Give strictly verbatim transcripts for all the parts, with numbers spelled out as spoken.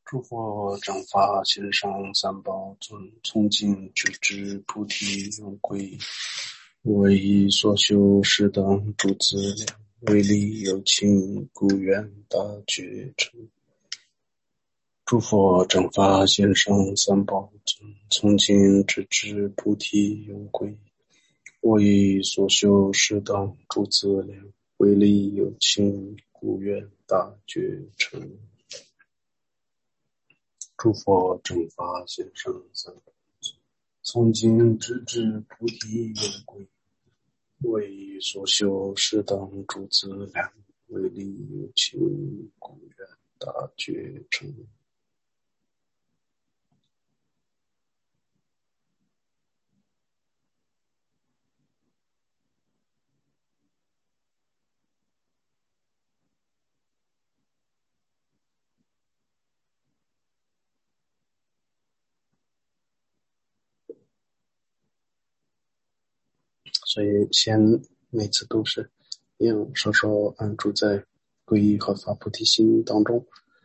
诸佛正法行上三宝尊，从今直至菩提永归。唯以所修是等诸资粮，为利有情故愿大觉成。诸佛正法行上三宝尊，从今直至菩提永归。我以所修是等诸资粮，为利有情故愿大觉成。诸佛正法行上三宝尊，从今直至菩提永归。我以所修是等诸资粮，为利有情故愿大觉成。所以先每次都是要稍稍安住在皈依和发菩提心当中。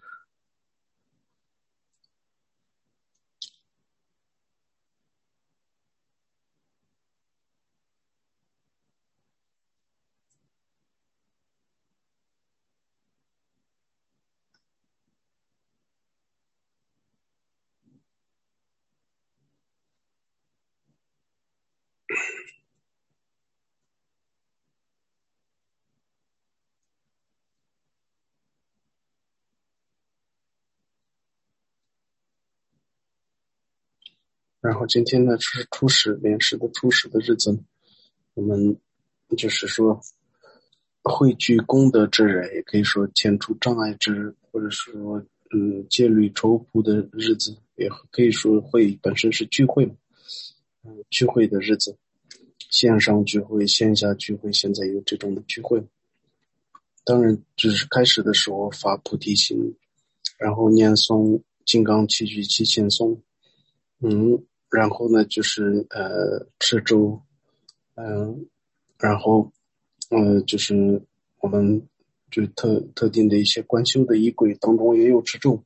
然后今天呢是初始莲师的初始的日子，我们就是说汇聚功德之日，也可以说遣除障碍之日，或者说嗯戒律愁苦的日子，也可以说会本身是聚会，嗯聚会的日子，线上聚会线下聚会，现在有这种的聚会。当然只是开始的时候发菩提心，然后念诵金刚七句七千颂，嗯然后呢就是呃持咒，嗯、呃、然后呃就是我们就特特定的一些观修的仪轨当中也有持咒，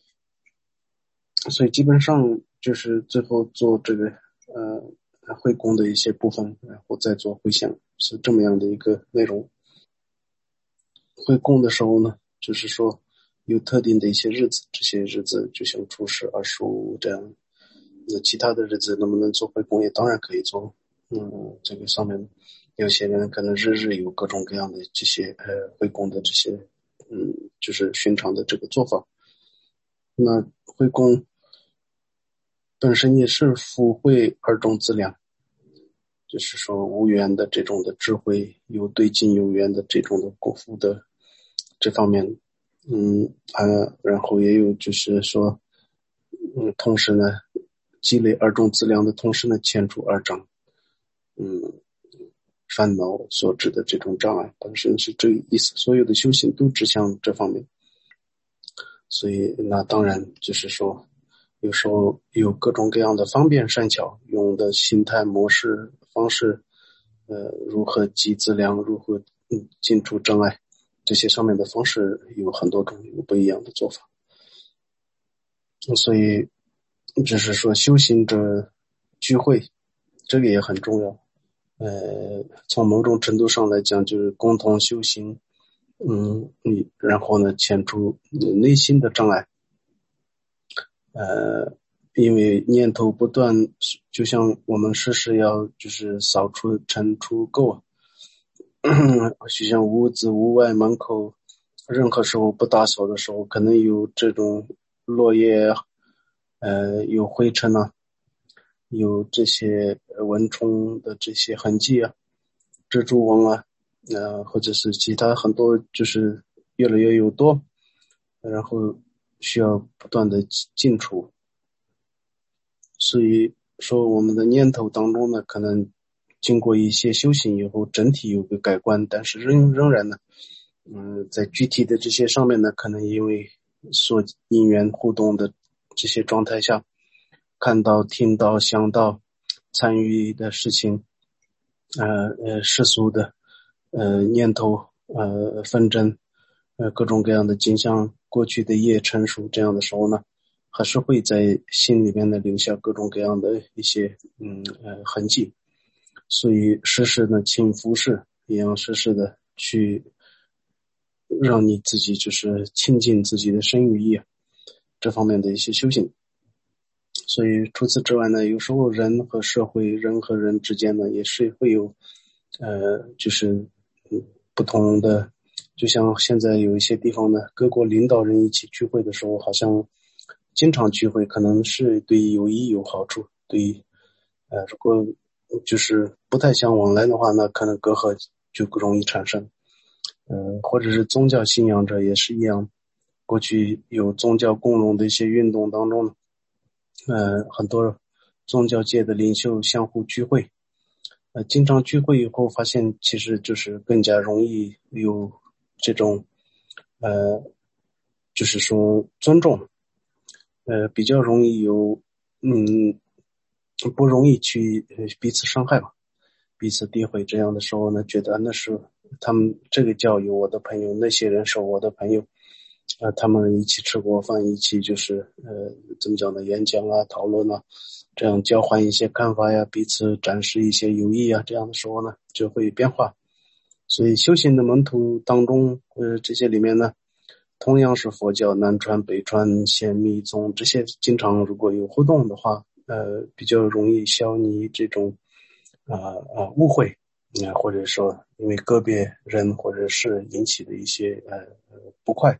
所以基本上就是最后做这个呃会供的一些部分，然后再做回向，是这么样的一个内容。会供的时候呢，就是说有特定的一些日子，这些日子就像初十、二十五这样。那其他的日子能不能做会供也当然可以做。嗯，这个上面有些人可能日日有各种各样的这些呃会供的这些嗯就是寻常的这个做法。那会供本身也是福慧二种资粮，就是说无缘的这种的智慧，有对境有缘的这种的功夫的这方面，嗯啊，然后也有就是说，嗯，同时呢，积累二种资粮的同时呢，遣除二障，嗯，烦恼所致的这种障碍，本身是这个意思。所有的修行都指向这方面，所以那当然就是说，有时候有各种各样的方便善巧，用的心态模式方式，呃，如何积资粮，如何嗯进出障碍，这些上面的方式有很多种，有不一样的做法。所以只是说修行者聚会，这个也很重要。呃，从某种程度上来讲，就是共同修行，嗯，你然后呢，遣除内心的障碍。呃，因为念头不断，就像我们时时要就是扫除尘除垢，就像屋子屋外门口，任何时候不打扫的时候，可能有这种落叶，呃，有灰尘啊，有这些蚊虫的这些痕迹啊，蜘蛛网啊，呃，或者是其他很多，就是越来越有多，然后需要不断的进除。所以说我们的念头当中呢，可能经过一些修行以后，整体有个改观，但是仍仍然呢，嗯，在具体的这些上面呢，可能因为所因缘互动的这些状态下，看到、听到、想到、参与的事情，呃呃世俗的呃念头、呃纷争、呃各种各样的景象过去的业成熟这样的时候呢，还是会在心里面呢留下各种各样的一些嗯呃痕迹，所以时时呢勤拂拭，也要时时的去让你自己就是亲近自己的身语意这方面的一些修行。所以除此之外呢，有时候人和社会人和人之间呢也是会有呃就是嗯不同的，就像现在有一些地方呢各国领导人一起聚会的时候，好像经常聚会可能是对友谊有好处，对呃如果就是不太相往来的话，那可能隔阂就容易产生。呃或者是宗教信仰者也是一样，过去有宗教共荣的一些运动当中呢，呃，很多宗教界的领袖相互聚会，呃，经常聚会以后发现，其实就是更加容易有这种，呃，就是说尊重，呃，比较容易有，嗯，不容易去呃彼此伤害吧，彼此诋毁。这样的时候呢，觉得那是他们这个教有我的朋友，那些人是我的朋友。呃，他们一起吃过饭，一起就是呃，怎么讲呢？演讲啊，讨论啊，这样交换一些看法呀，彼此展示一些友谊啊，这样的时候呢，就会变化。所以修行的门徒当中，呃，这些里面呢，同样是佛教南传、北传、显密宗这些，经常如果有互动的话，呃，比较容易消弭这种啊啊、呃呃、误会，啊、呃、或者说因为个别人或者是引起的一些呃呃不快。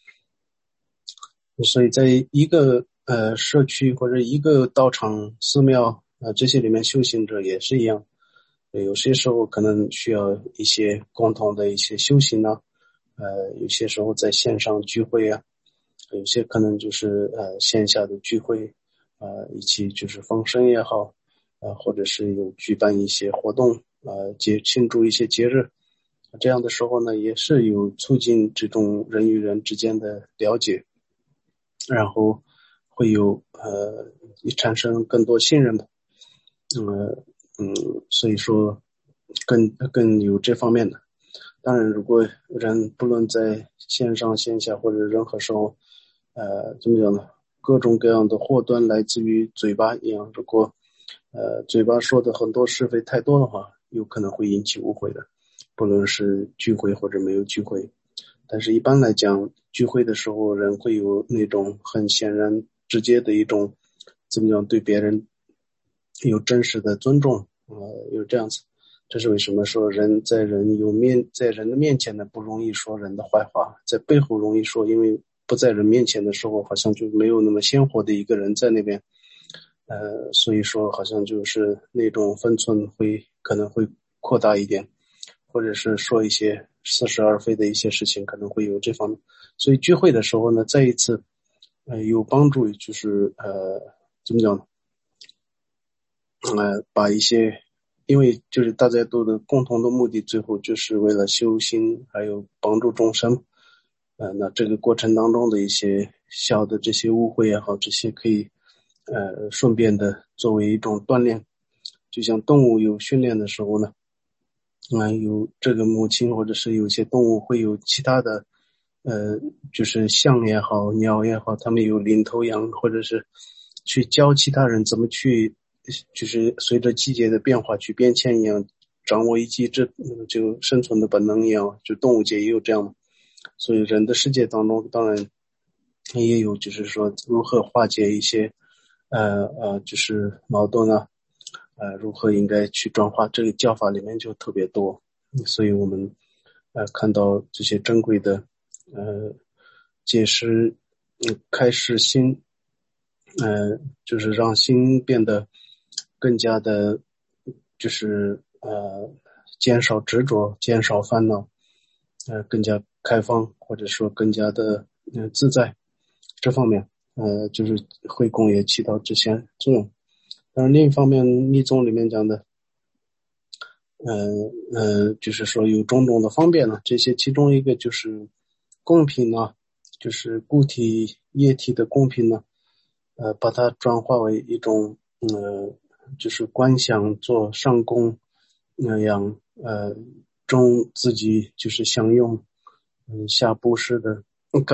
所以在一个呃社区或者一个道场、寺庙呃这些里面修行者也是一样，有些时候可能需要一些共同的一些修行呢，呃有些时候在线上聚会啊，有些可能就是呃线下的聚会，呃一起就是放生也好，呃或者是有举办一些活动，呃节庆祝一些节日，这样的时候呢，也是有促进这种人与人之间的了解。然后会有呃产生更多信任的，呃嗯，所以说更更有这方面的。当然，如果人不论在线上线下或者任何时候，呃怎么讲呢？各种各样的祸端来自于嘴巴一样，如果呃嘴巴说的很多是非太多的话，有可能会引起误会的，不论是聚会或者没有聚会。但是一般来讲，聚会的时候人会有那种很显然直接的一种怎么讲，对别人有真实的尊重，呃有这样子。这是为什么说人在人有面在人的面前呢不容易说人的坏话，在背后容易说，因为不在人面前的时候好像就没有那么鲜活的一个人在那边，呃所以说好像就是那种分寸会可能会扩大一点，或者是说一些似是而非的一些事情，可能会有这方面。所以聚会的时候呢，再一次呃有帮助，就是呃怎么讲呢，呃把一些，因为就是大家都的共同的目的，最后就是为了修心，还有帮助众生。呃，那这个过程当中的一些小的这些误会也好，这些可以呃顺便的作为一种锻炼。就像动物有训练的时候呢，啊、呃，有这个母亲或者是有些动物会有其他的，呃，就是象也好，鸟也好，它们有领头羊，或者是去教其他人怎么去，就是随着季节的变化去变迁一样，掌握一技之，就生存的本能一样，就动物界也有这样。所以人的世界当中，当然也有，就是说如何化解一些，呃呃，就是矛盾啊。呃，如何应该去转化，这个教法里面就特别多，所以我们呃看到这些珍贵的呃解释，嗯，开示心，呃，就是让心变得更加的，就是呃减少执着，减少烦恼，呃更加开放，或者说更加的嗯、呃、自在，这方面呃就是慧供也起到这些作用。当然另一方面，密宗里面讲的，呃呃，就是说有种种的方便呢，这些其中一个就是供品呢，就是固体液体的供品呢，呃，把它转化为一种呃，就是观想做上供那样，呃，中自己就是享用，嗯、下布施的甘露，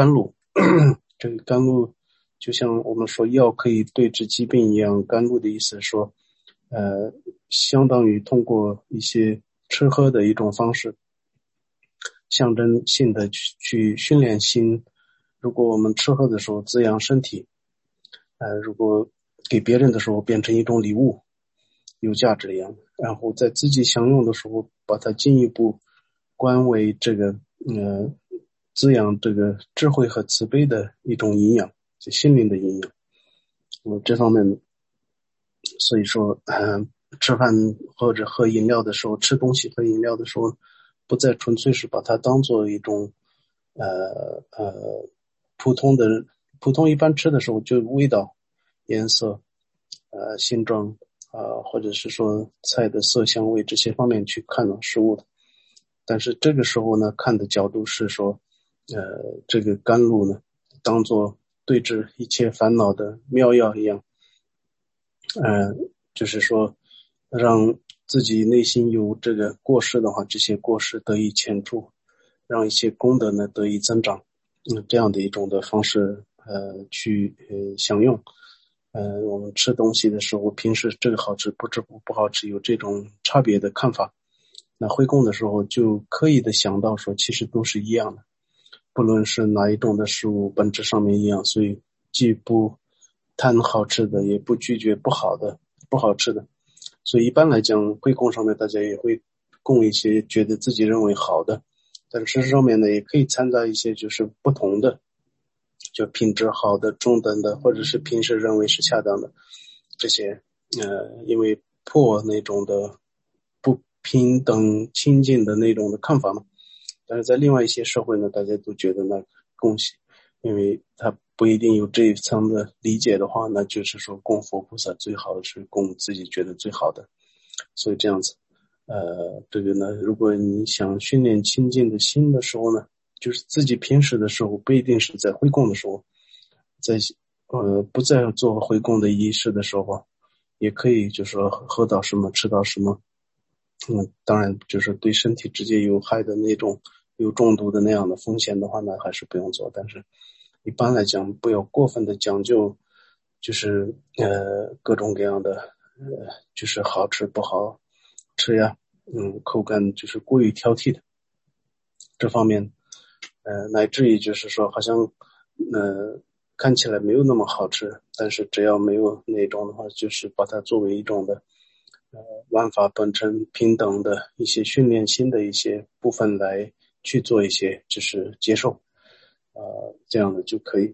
这个甘露就像我们说药可以对治疾病一样，甘露的意思说呃，相当于通过一些吃喝的一种方式，象征性的去去训练心。如果我们吃喝的时候滋养身体，呃，如果给别人的时候变成一种礼物，有价值一样，然后在自己享用的时候，把它进一步观为这个呃滋养这个智慧和慈悲的一种营养，就心灵的营养。嗯，这方面，所以说，嗯、呃，吃饭或者喝饮料的时候，吃东西喝饮料的时候，不再纯粹是把它当做一种呃呃普通的普通一般吃的时候，就味道、颜色、呃形状啊、呃，或者是说菜的色香味这些方面去看了食物的。但是这个时候呢，看的角度是说，呃，这个甘露呢，当做对治一切烦恼的妙药一样，呃，就是说，让自己内心有这个过失的话，这些过失得以遣除，让一些功德呢得以增长，嗯，这样的一种的方式，呃，去呃享用。呃，我们吃东西的时候，平时这个好吃不吃不好吃，有这种差别的看法。那回供的时候，就刻意的想到说，其实都是一样的，不论是哪一种的食物，本质上面一样，所以既不贪好吃的，也不拒绝不好的、不好吃的。所以一般来讲，回供上面大家也会供一些觉得自己认为好的，但是事实上面呢，也可以掺杂一些就是不同的，就品质好的、中等的，或者是平时认为是恰当的这些，呃，因为破那种的不平等亲近的那种的看法嘛。但是在另外一些社会呢，大家都觉得那恭喜，因为他不一定有这一层的理解的话，那就是说供佛菩萨最好是供自己觉得最好的。所以这样子，呃，这个呢，如果你想训练清净的心的时候呢，就是自己平时的时候，不一定是在回供的时候，在呃不再做回供的仪式的时候，也可以就是说喝到什么吃到什么，嗯，当然就是对身体直接有害的那种有中毒的那样的风险的话呢，还是不用做。但是一般来讲，不要过分的讲究，就是呃各种各样的呃就是好吃不好吃呀，嗯，口感就是过于挑剔的这方面，呃，乃至于就是说好像呃看起来没有那么好吃，但是只要没有那种的话，就是把它作为一种的呃万法本身平等的一些训练心的一些部分来去做一些就是接受，呃，这样的就可以。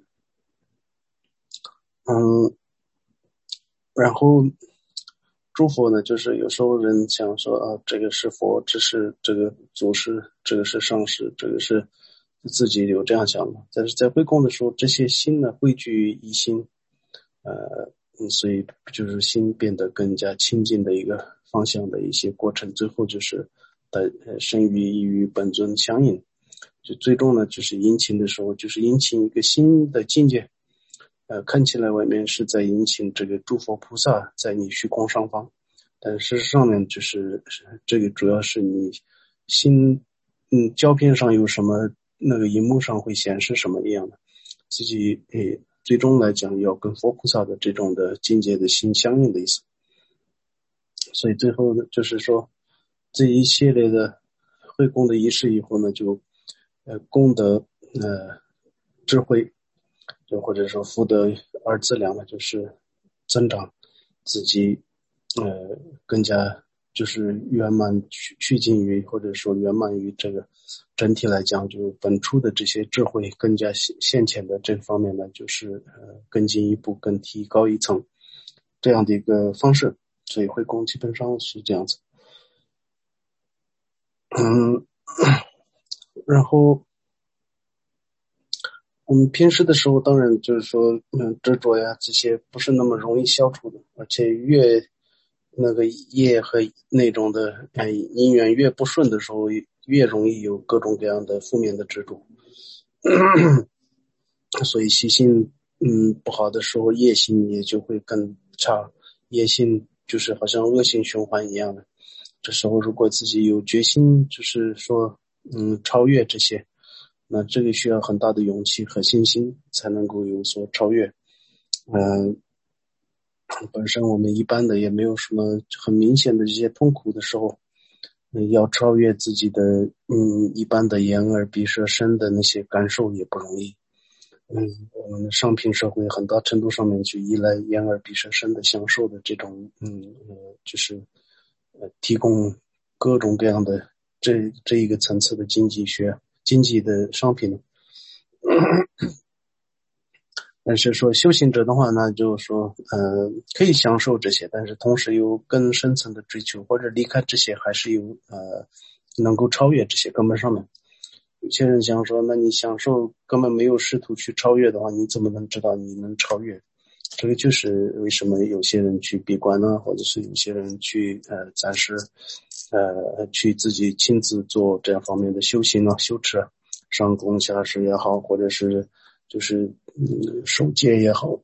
嗯，然后诸佛呢，就是有时候人想说啊，这个是佛，这是这个祖师，这个是上师，这个是自己有这样想的。但是在回供的时候，这些心呢汇聚于一心，呃，嗯，所以就是心变得更加清净的一个方向的一些过程。最后就是的呃生于与本尊相应，就最终呢就是殷勤的时候，就是殷勤一个新的境界。呃，看起来外面是在引请这个诸佛菩萨在你虚空上方，但事实上面就是这个主要是你心，嗯，胶片上有什么，那个荧幕上会显示什么一样的，自己诶，最终来讲要跟佛菩萨的这种的境界的心相应的意思。所以最后呢，就是说这一系列的会供的仪式以后呢，就呃功德呃智慧。就或者说福德二资粮呢，就是增长自己，呃，更加就是圆满趋趋近于，或者说圆满于这个整体来讲，就本初的这些智慧更加现现前的这方面呢，就是呃更进一步、更提高一层这样的一个方式。所以回供基本上是这样子，嗯，然后。我们平时的时候，当然就是说，嗯，执着呀，这些不是那么容易消除的，而且越那个业和那种的，嗯，因缘越不顺的时候，越容易有各种各样的负面的执着。所以习性，嗯，不好的时候，业性也就会更差，业性就是好像恶性循环一样的。这时候，如果自己有决心，就是说，嗯，超越这些。 那这个需要很大的勇气和信心才能够有所超越。嗯、呃，本身我们一般的也没有什么很明显的这些痛苦的时候，嗯、要超越自己的嗯一般的眼耳鼻舌身的那些感受也不容易。嗯，我们的商品社会很大程度上面去依赖眼耳鼻舌身的享受的这种嗯呃就是呃提供各种各样的这这一个层次的经济学经济的商品。但是说修行者的话呢，就是说呃可以享受这些，但是同时有更深层的追求，或者离开这些还是有呃能够超越这些根本上面。有些人想说，那你享受根本没有试图去超越的话，你怎么能知道你能超越？这个就是为什么有些人去闭关呢，或者是有些人去呃暂时呃去自己亲自做这样方面的修行啊、修持啊，上供下施也好，或者是就是嗯守戒也好，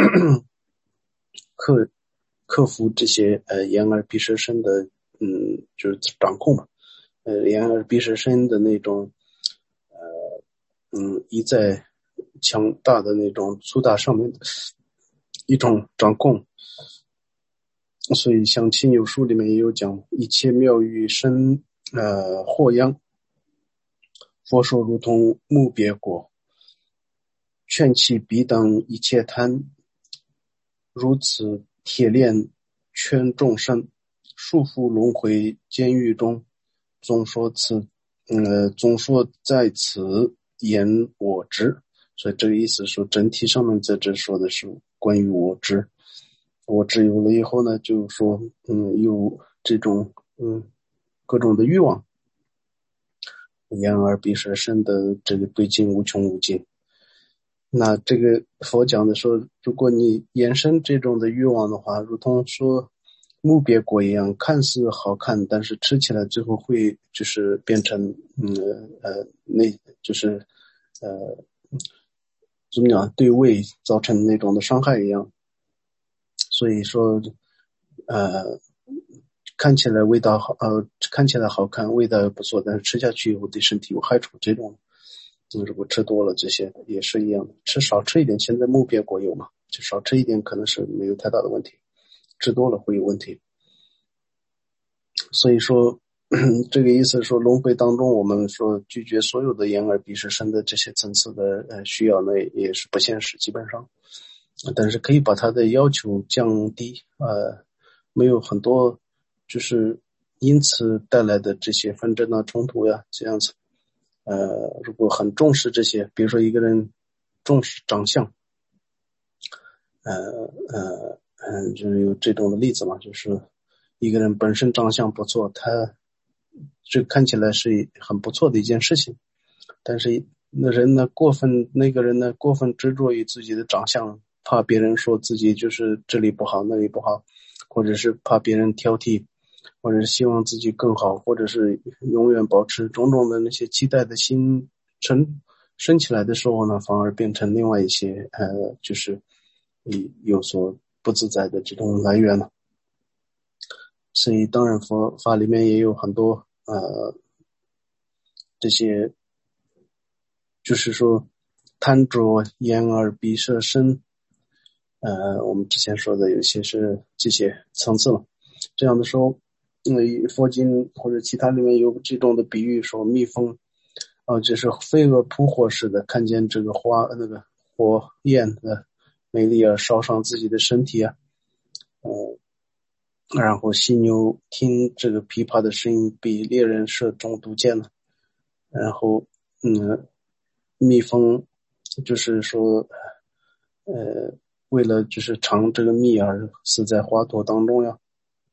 克克服这些呃眼耳鼻舌身的嗯就是掌控嘛，呃眼耳鼻舌身的那种呃嗯一再强大的那种粗大上面的一种掌控。所以像亲友书里面也有讲，一切妙语生呃祸殃，佛说如同木鳖果，劝其彼等一切贪，如此铁链圈众生，束缚轮回监狱中，总说此呃总说在此言我执。所以这个意思说整体上面在这说的是关于我执。我执有了以后呢，就是说嗯有这种嗯各种的欲望，眼耳鼻舌身的这个对境无穷无尽。那这个佛讲的说，如果你延伸这种的欲望的话，如同说木鳖果一样，看似好看，但是吃起来最后会就是变成嗯呃那就是呃怎么讲，对胃造成那种的伤害一样。所以说呃看起来味道好呃看起来好看，味道也不错，但是吃下去以后对身体有害处，这种如果吃多了这些也是一样的，吃少吃一点，现在木鳖果有嘛，就少吃一点可能是没有太大的问题，吃多了会有问题。所以说这个意思说轮回当中我们说拒绝所有的眼耳鼻舌身的这些层次的呃需要呢也是不现实，基本上但是可以把它的要求降低，呃没有很多就是因此带来的这些纷争啊冲突呀这样子。呃，如果很重视这些，比如说一个人重视长相，呃呃嗯，就是有这种的例子嘛，就是一个人本身长相不错，他这看起来是很不错的一件事情，但是那人呢过分，那个人呢过分执着于自己的长相，怕别人说自己就是这里不好那里不好，或者是怕别人挑剔，或者是希望自己更好，或者是永远保持种种的那些期待的心升升起来的时候呢，反而变成另外一些呃，就是有所不自在的这种来源了。所以当然佛法里面也有很多呃这些，就是说贪着眼耳鼻舌身，呃，我们之前说的有些是这些层次了。这样的时候，嗯，佛经或者其他里面有这种的比喻，说蜜蜂，啊、呃，就是飞蛾扑火似的，看见这个花那个火焰的美丽而烧伤自己的身体啊，呃，然后犀牛听这个琵琶的声音，比猎人射中毒箭了。然后，嗯，蜜蜂就是说，呃，为了就是尝这个蜜而死在花朵当中呀。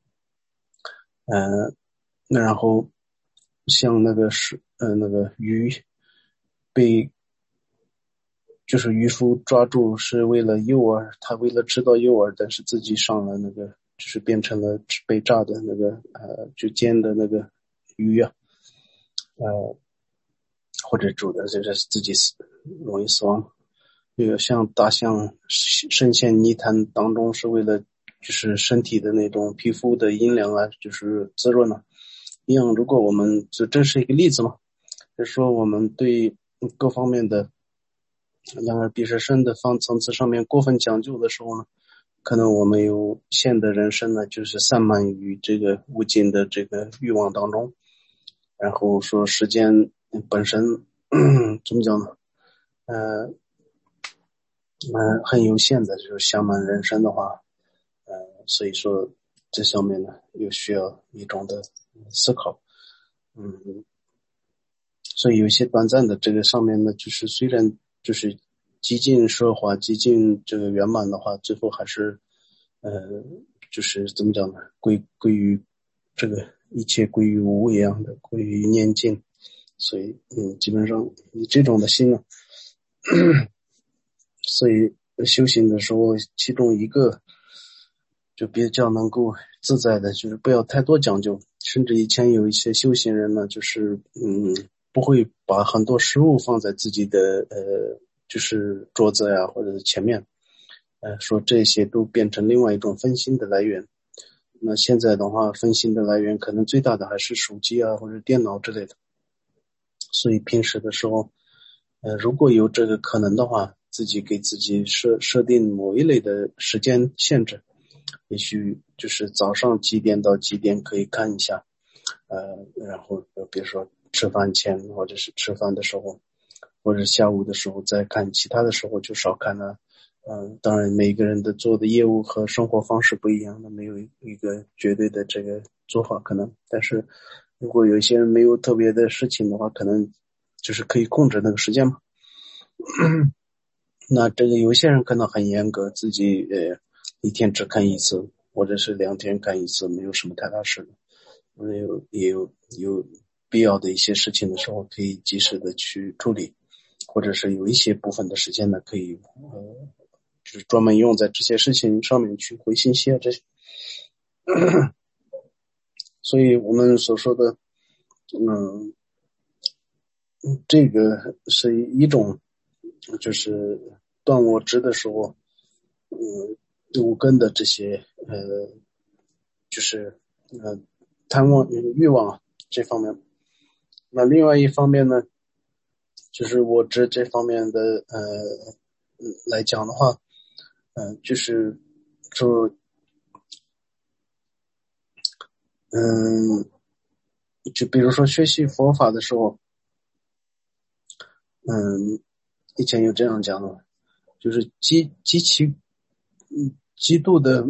呃，那然后像那个是呃那个鱼被就是渔夫抓住是为了诱饵，他为了吃到诱饵，但是自己上了那个就是变成了被炸的那个呃就煎的那个鱼啊，呃或者煮的就是自己死容易死亡。这个像大象深陷泥潭当中是为了就是身体的那种皮肤的阴凉啊，就是滋润啊一样。如果我们这这是一个例子嘛，就是说我们对各方面的两而比是深的方层次上面过分讲究的时候呢，可能我们有限的人生呢，就是散漫于这个无尽的这个欲望当中，然后说时间本身怎么讲呢？呃，呃，很有限的，就是相满人生的话，呃，所以说这上面呢，又需要一种的思考，嗯，所以有一些短暂的这个上面呢，就是虽然就是极尽奢华、极尽这个圆满的话，最后还是，呃，就是怎么讲呢？归归于这个一切归于无一样的，归于念尽。所以，嗯，基本上以这种的心呢，所以修行的时候，其中一个就比较能够自在的，就是不要太多讲究。甚至以前有一些修行人呢，就是嗯，不会把很多食物放在自己的呃，就是桌子呀或者是前面，呃，说这些都变成另外一种分心的来源。那现在的话，分心的来源可能最大的还是手机啊或者电脑之类的。所以平时的时候，呃，如果有这个可能的话，自己给自己设设定某一类的时间限制，也许就是早上几点到几点可以看一下，呃，然后比如说吃饭前或者是吃饭的时候，或者下午的时候再看，其他的时候就少看了。嗯、呃，当然每个人的做的业务和生活方式不一样，那没有一个绝对的这个做法可能，但是如果有一些人没有特别的事情的话，可能就是可以控制那个时间嘛。那这个有些人可能很严格，自己呃一天只看一次，或者是两天看一次，没有什么太大事的。也有也有有必要的一些事情的时候，可以及时的去处理，或者是有一些部分的时间呢，可以呃就是专门用在这些事情上面去回信息啊这些。所以我们所说的，嗯，这个是一种，就是断我执的时候，嗯，五根的这些呃，就是呃贪望、欲望这方面。那另外一方面呢，就是我执这方面的呃来讲的话，嗯、呃，就是说，嗯，就比如说学习佛法的时候，嗯，以前有这样讲的，就是极极其嗯极度的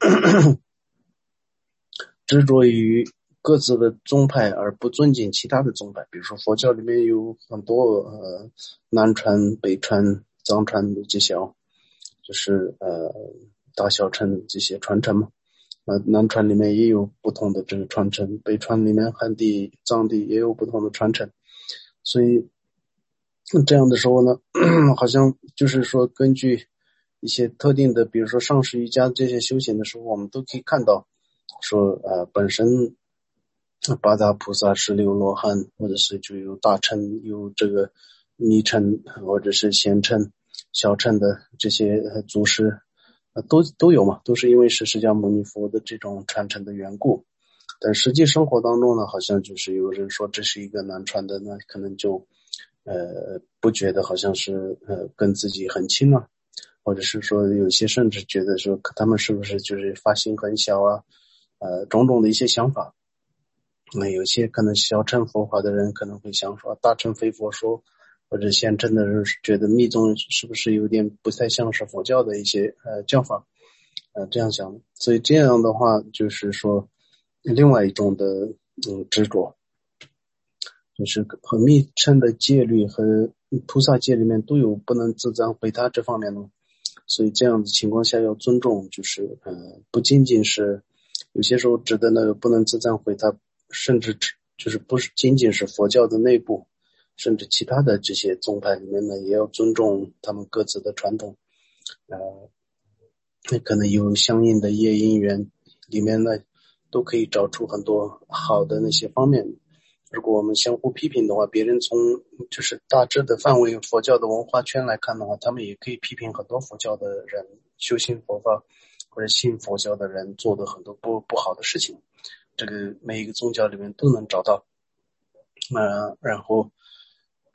执着于各自的宗派而不尊敬其他的宗派。比如说佛教里面有很多呃南传、北传、藏传的这些哦，就是呃大小乘这些传承嘛。呃南传里面也有不同的这个传承，北传里面汉地、藏地也有不同的传承。所以这样的时候呢，好像就是说根据一些特定的，比如说上师瑜伽这些修行的时候，我们都可以看到说呃本身八大菩萨、十六罗汉，或者是就有大乘、有这个密乘或者是贤乘、小乘的这些祖师，呃都都有嘛，都是因为是释迦牟尼佛的这种传承的缘故。但实际生活当中呢，好像就是有人说这是一个南传的，那可能就呃不觉得好像是呃跟自己很亲啊，或者是说有些甚至觉得说他们是不是就是发心很小啊，呃种种的一些想法。那有些可能小乘佛法的人可能会想说大乘非佛说，或者贤乘的人觉得密宗是不是有点不太像是佛教的一些呃教法，呃这样想。所以这样的话就是说另外一种的嗯执着，就是和密乘的戒律和菩萨戒里面都有不能自赞毁他这方面的。所以这样的情况下要尊重，就是呃不仅仅是有些时候指的那个不能自赞毁他，甚至就是不是仅仅是佛教的内部，甚至其他的这些宗派里面呢，也要尊重他们各自的传统。呃可能有相应的业因缘，里面呢都可以找出很多好的那些方面。如果我们相互批评的话，别人从就是大致的范围佛教的文化圈来看的话，他们也可以批评很多佛教的人修行佛法或者信佛教的人做的很多不不好的事情。这个每一个宗教里面都能找到。呃，然后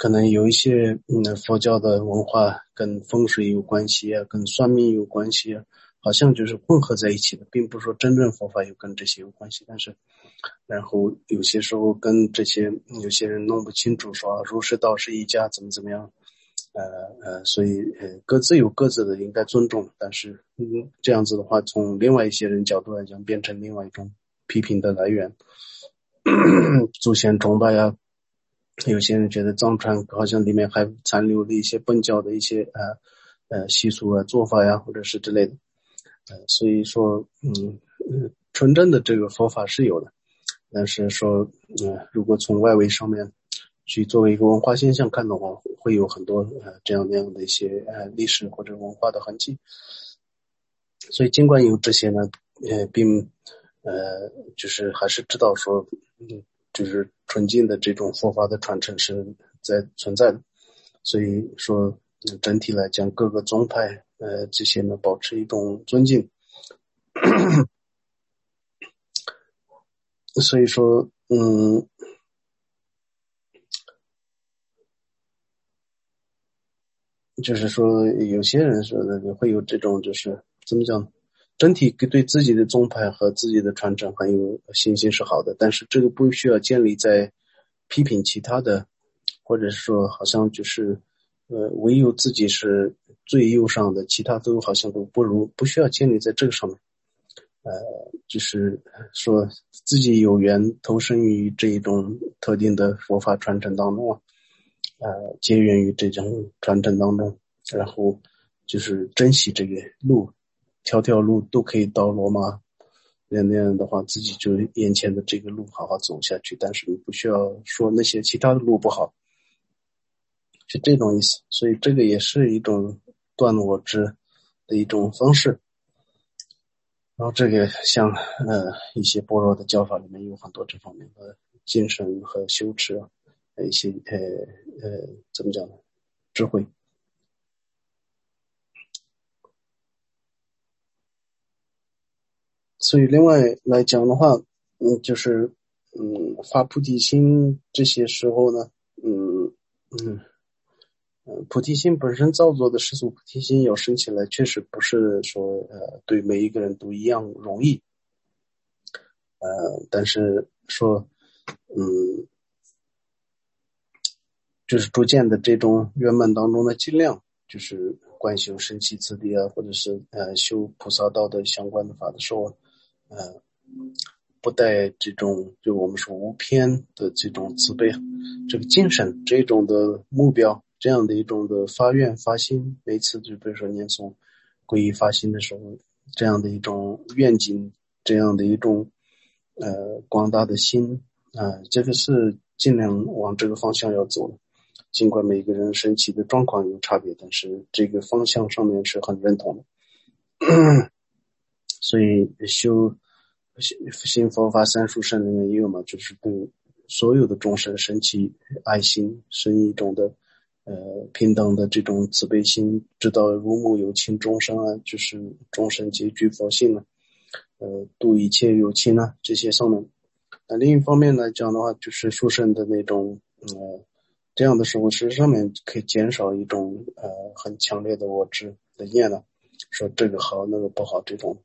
可能有一些嗯佛教的文化跟风水有关系啊，跟算命有关系啊，好像就是混合在一起的，并不是说真正佛法有跟这些有关系，但是然后有些时候跟这些有些人弄不清楚说儒释道是一家怎么怎么样，呃呃，所以呃各自有各自的应该尊重，但是嗯这样子的话，从另外一些人角度来讲，变成另外一种批评的来源，祖先崇拜啊。有些人觉得藏传好像里面还残留了一些本教的一些呃呃习俗啊做法呀，或者是之类的，呃，所以说嗯嗯纯正的这个佛法是有的，但是说嗯、呃、如果从外围上面去作为一个文化现象看的话，会有很多呃这样那样的一些呃历史或者文化的痕迹。所以尽管有这些呢，呃并呃就是还是知道说嗯就是纯净的这种佛法的传承是在存在的，所以说整体来讲各个宗派呃这些呢保持一种尊敬。所以说嗯就是说有些人说的会有这种就是怎么讲，整体对自己的宗派和自己的传承很有信心是好的，但是这个不需要建立在批评其他的，或者是说好像就是呃唯有自己是最优上的，其他都好像都不如，不需要建立在这个上面。呃就是说自己有缘投身于这一种特定的佛法传承当中啊，呃结缘于这种传承当中，然后就是珍惜这个路，条条路都可以到罗马，那那样的话自己就眼前的这个路好好走下去，但是你不需要说那些其他的路不好，是这种意思。所以这个也是一种断我执的一种方式。然后这个像呃一些般若的教法里面有很多这方面的精神和修持啊，一些呃呃怎么讲呢，智慧。所以另外来讲的话，嗯，就是嗯发菩提心这些时候呢，嗯嗯嗯，菩提心本身造作的世俗菩提心要升起来，确实不是说呃对每一个人都一样容易，呃，但是说嗯。就是逐渐的这种圆满当中的尽量，就是观修身气次第啊，或者是呃修菩萨道的相关的法的时候，呃，不带这种就我们说无偏的这种慈悲，这个精神这种的目标，这样的一种的发愿发心，每次就比如说念诵皈依发心的时候，这样的一种愿景，这样的一种呃广大的心啊、呃，这个是尽量往这个方向要走的。尽管每个人身体的状况有差别，但是这个方向上面是很认同的。所以修心佛法三殊胜里面也有嘛，就是对所有的众生升起爱心，生一种的呃平等的这种慈悲心，知道如母有情众生啊，就是众生皆具佛性啊，呃度一切有情啊，这些上面。那另一方面来讲的话，就是殊胜的那种呃这样的时候，实际上面可以减少一种呃很强烈的我执的念了，说这个好那个不好这种。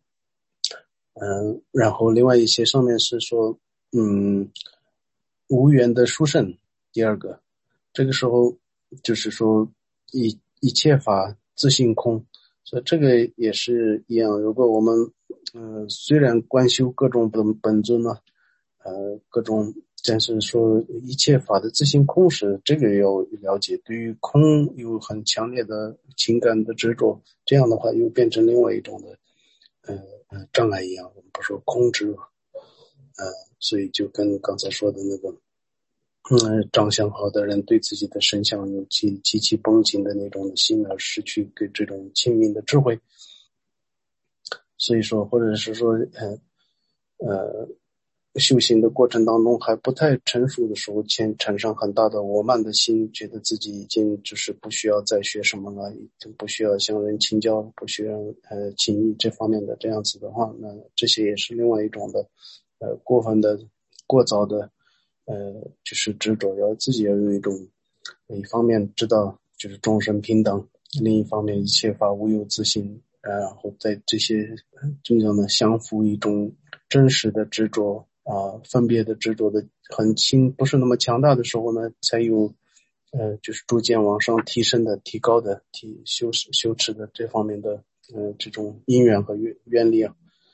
嗯，然后另外一些上面是说，嗯，无缘的殊胜。第二个，这个时候就是说一一切法自性空，所以这个也是一样。如果我们嗯、呃、虽然观修各种本本尊呢、啊，呃各种，但是说一切法的自性空时，这个要了解。对于空有很强烈的情感的执着，这样的话又变成另外一种的呃呃障碍一样。我们不说空执，呃，所以就跟刚才说的那个。嗯，长相好的人对自己的身相有极极其绷紧的那种心，而失去跟这种亲民的智慧。所以说，或者是说，呃呃，修行的过程当中还不太成熟的时候，产产生很大的我慢的心，觉得自己已经就是不需要再学什么了，已经不需要向人请教，不需要呃情谊这方面的这样子的话，那这些也是另外一种的，呃，过分的、过早的。呃，就是执着，要自己要有一种一方面知道就是众生平等，另一方面一切法无有自性，然后在这些真正的相符一种真实的执着啊，分别的执着的很轻，不是那么强大的时候呢，才有呃就是逐渐往上提升的、提高的、提修持修持的这方面的呃这种因缘和愿愿力啊。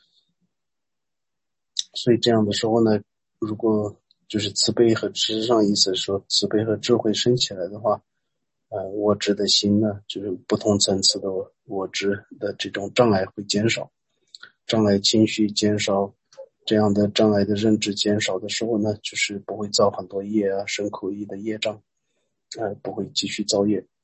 所以这样的时候呢，如果就是慈悲和事实上意思说慈悲和智慧升起来的话，呃，我执的心呢，就是不同层次的我执的这种障碍会减少，障碍情绪减少，这样的障碍的认知减少的时候呢，就是不会造很多业啊，身口意的业障，呃，不会继续造业。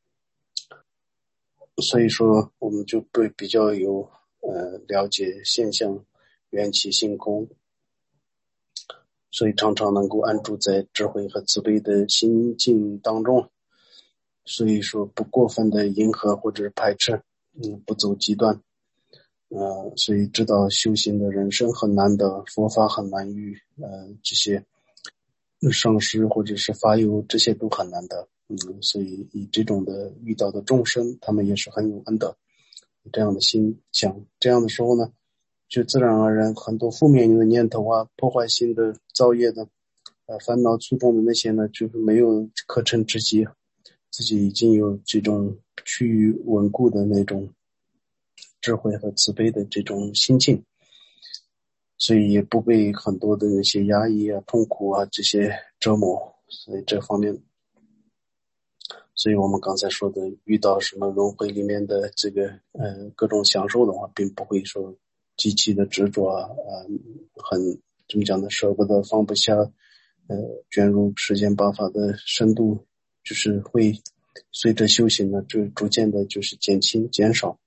所以说，我们就会比较有呃了解现象缘起性空，所以常常能够安住在智慧和慈悲的心境当中。所以说不过分的迎合或者是排斥，嗯，不走极端，呃，所以知道修行的人生很难得，佛法很难遇，呃，这些上师或者是法友这些都很难得，嗯，所以以这种的遇到的众生，他们也是很有恩德，这样的心想，这样的时候呢，就自然而然很多负面的念头啊，破坏性的造业的，呃，烦恼触动的那些呢，就是没有可乘之机。自己已经有这种趋于稳固的那种智慧和慈悲的这种心境，所以也不被很多的那些压抑啊、痛苦啊这些折磨。所以这方面，所以我们刚才说的，遇到什么轮回里面的这个呃各种享受的话，并不会说极其的执着啊，呃，很怎么讲呢，舍不得放不下，呃，卷入世间八法的深度。就是会随着修行呢，就逐渐的就是减轻减少。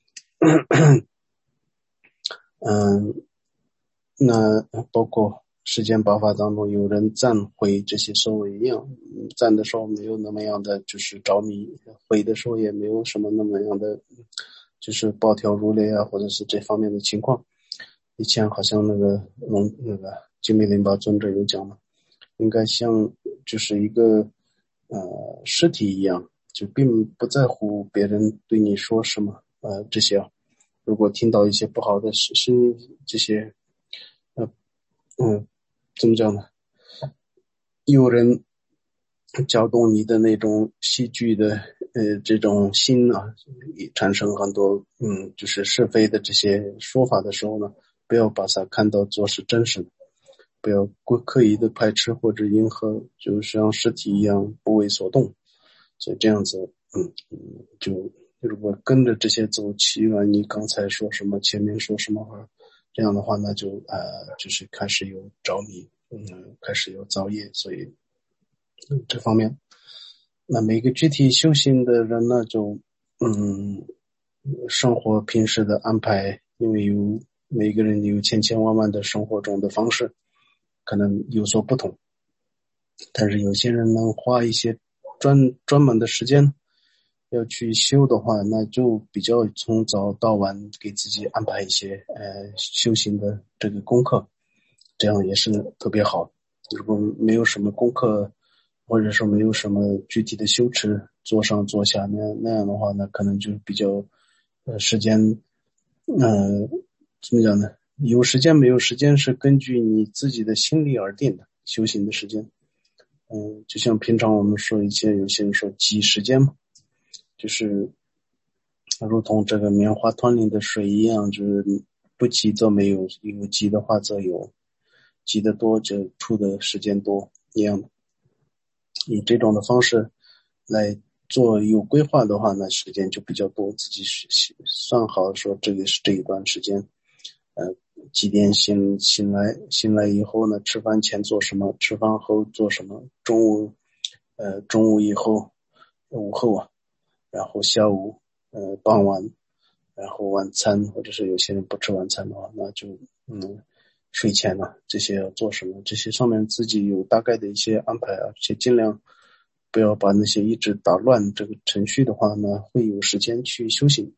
嗯，那包括世间八法当中，有人赞毁这些所谓一样，赞的时候没有那么样的就是着迷，毁的时候也没有什么那么样的就是暴跳如雷啊，或者是这方面的情况。以前好像那个龙那个金密林巴尊者有讲嘛，应该像就是一个呃尸体一样，就并不在乎别人对你说什么呃这些。如果听到一些不好的声音，这些呃嗯怎么讲呢？有人搅动你的那种戏剧的呃这种心啊，产生很多嗯就是是非的这些说法的时候呢，不要把它看到做是真实的。不要过刻意的排斥或者迎合，就像尸体一样不为所动。所以这样子，嗯嗯，就如果跟着这些走，起完你刚才说什么，前面说什么话，这样的话，那就呃，就是开始有着迷，嗯，开始有造业。所以，嗯，这方面，那每个具体修行的人呢，就嗯，生活平时的安排，因为有每个人有千千万万的生活中的方式。可能有所不同，但是有些人能花一些专专门的时间要去修的话，那就比较从早到晚给自己安排一些呃修行的这个功课，这样也是特别好。如果没有什么功课，或者说没有什么具体的修持，坐上坐下那那样的话呢，可能就比较呃时间呃怎么讲呢？有时间没有时间是根据你自己的心力而定的，修行的时间。嗯，就像平常我们说一些有些人说挤时间嘛，就是如同这个棉花团里的水一样，就是不挤则没有，有挤的话则有，挤得多就出的时间多一样的。以这种的方式来做有规划的话呢，时间就比较多，自己算好说这个是这一段时间。呃，几点醒醒来？醒来以后呢，吃饭前做什么？吃饭后做什么？中午，呃，中午以后，午后啊，然后下午，呃，傍晚，然后晚餐，或者是有些人不吃晚餐的话，那就嗯，睡前呢、啊，这些要做什么？这些上面自己有大概的一些安排啊，且尽量不要把那些一直打乱这个程序的话呢，会有时间去修行。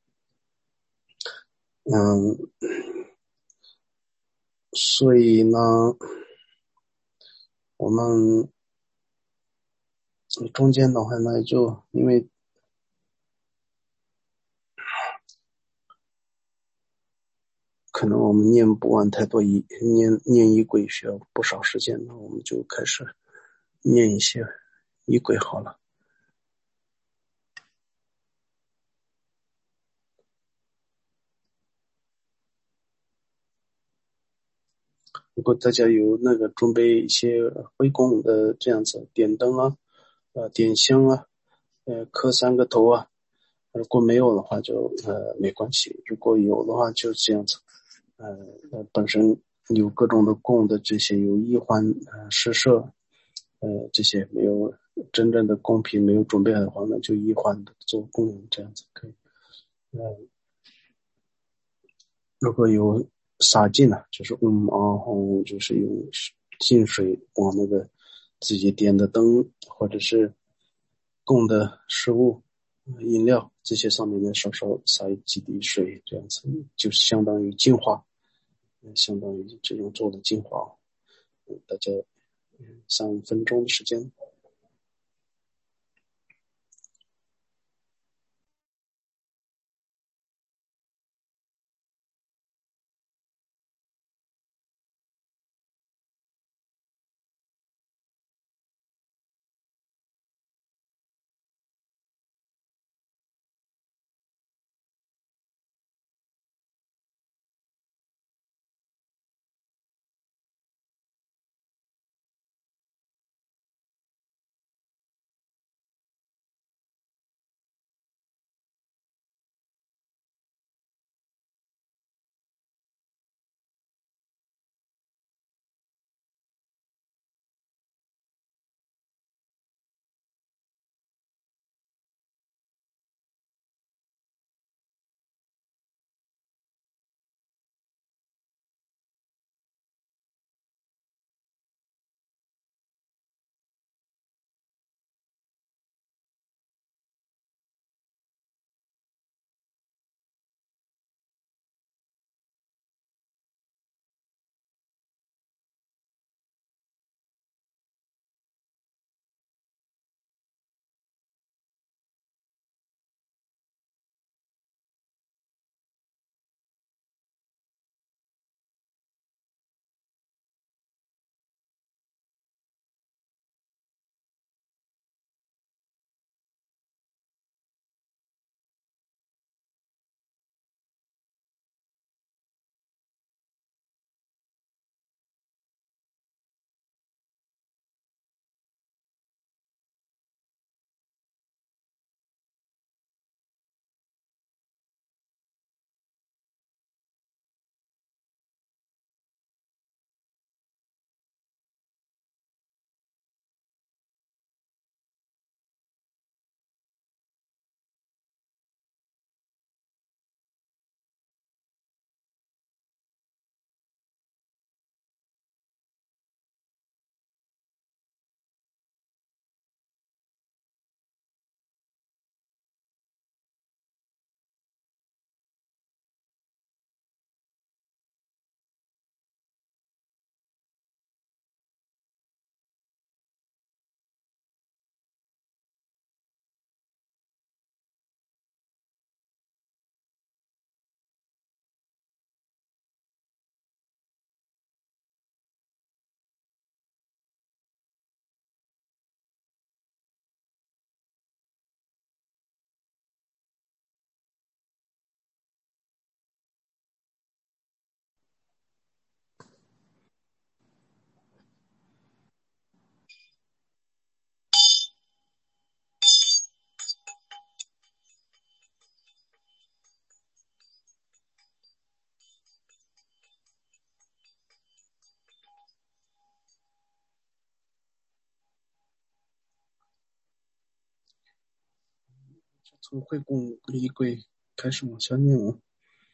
嗯。所以呢，我们中间的话呢，就因为可能我们念不完太多仪，念念仪轨需要不少时间，那我们就开始念一些仪轨好了。如果大家有那个准备一些回供的这样子点灯啊，呃点香啊，呃磕三个头啊，如果没有的话就呃没关系，如果有的话就这样子。呃呃本身有各种的供的这些有衣环呃施设，呃这些没有真正的供品没有准备的话呢，就衣环的做供这样子可以。呃如果有洒净呢，就是嗯啊红，就是用净水往那个自己点的灯或者是供的食物、饮料这些上面呢，稍稍洒几滴水，这样子就是相当于净化，相当于这种做的净化。大家三分钟的时间。从会供仪轨开始往下念啊。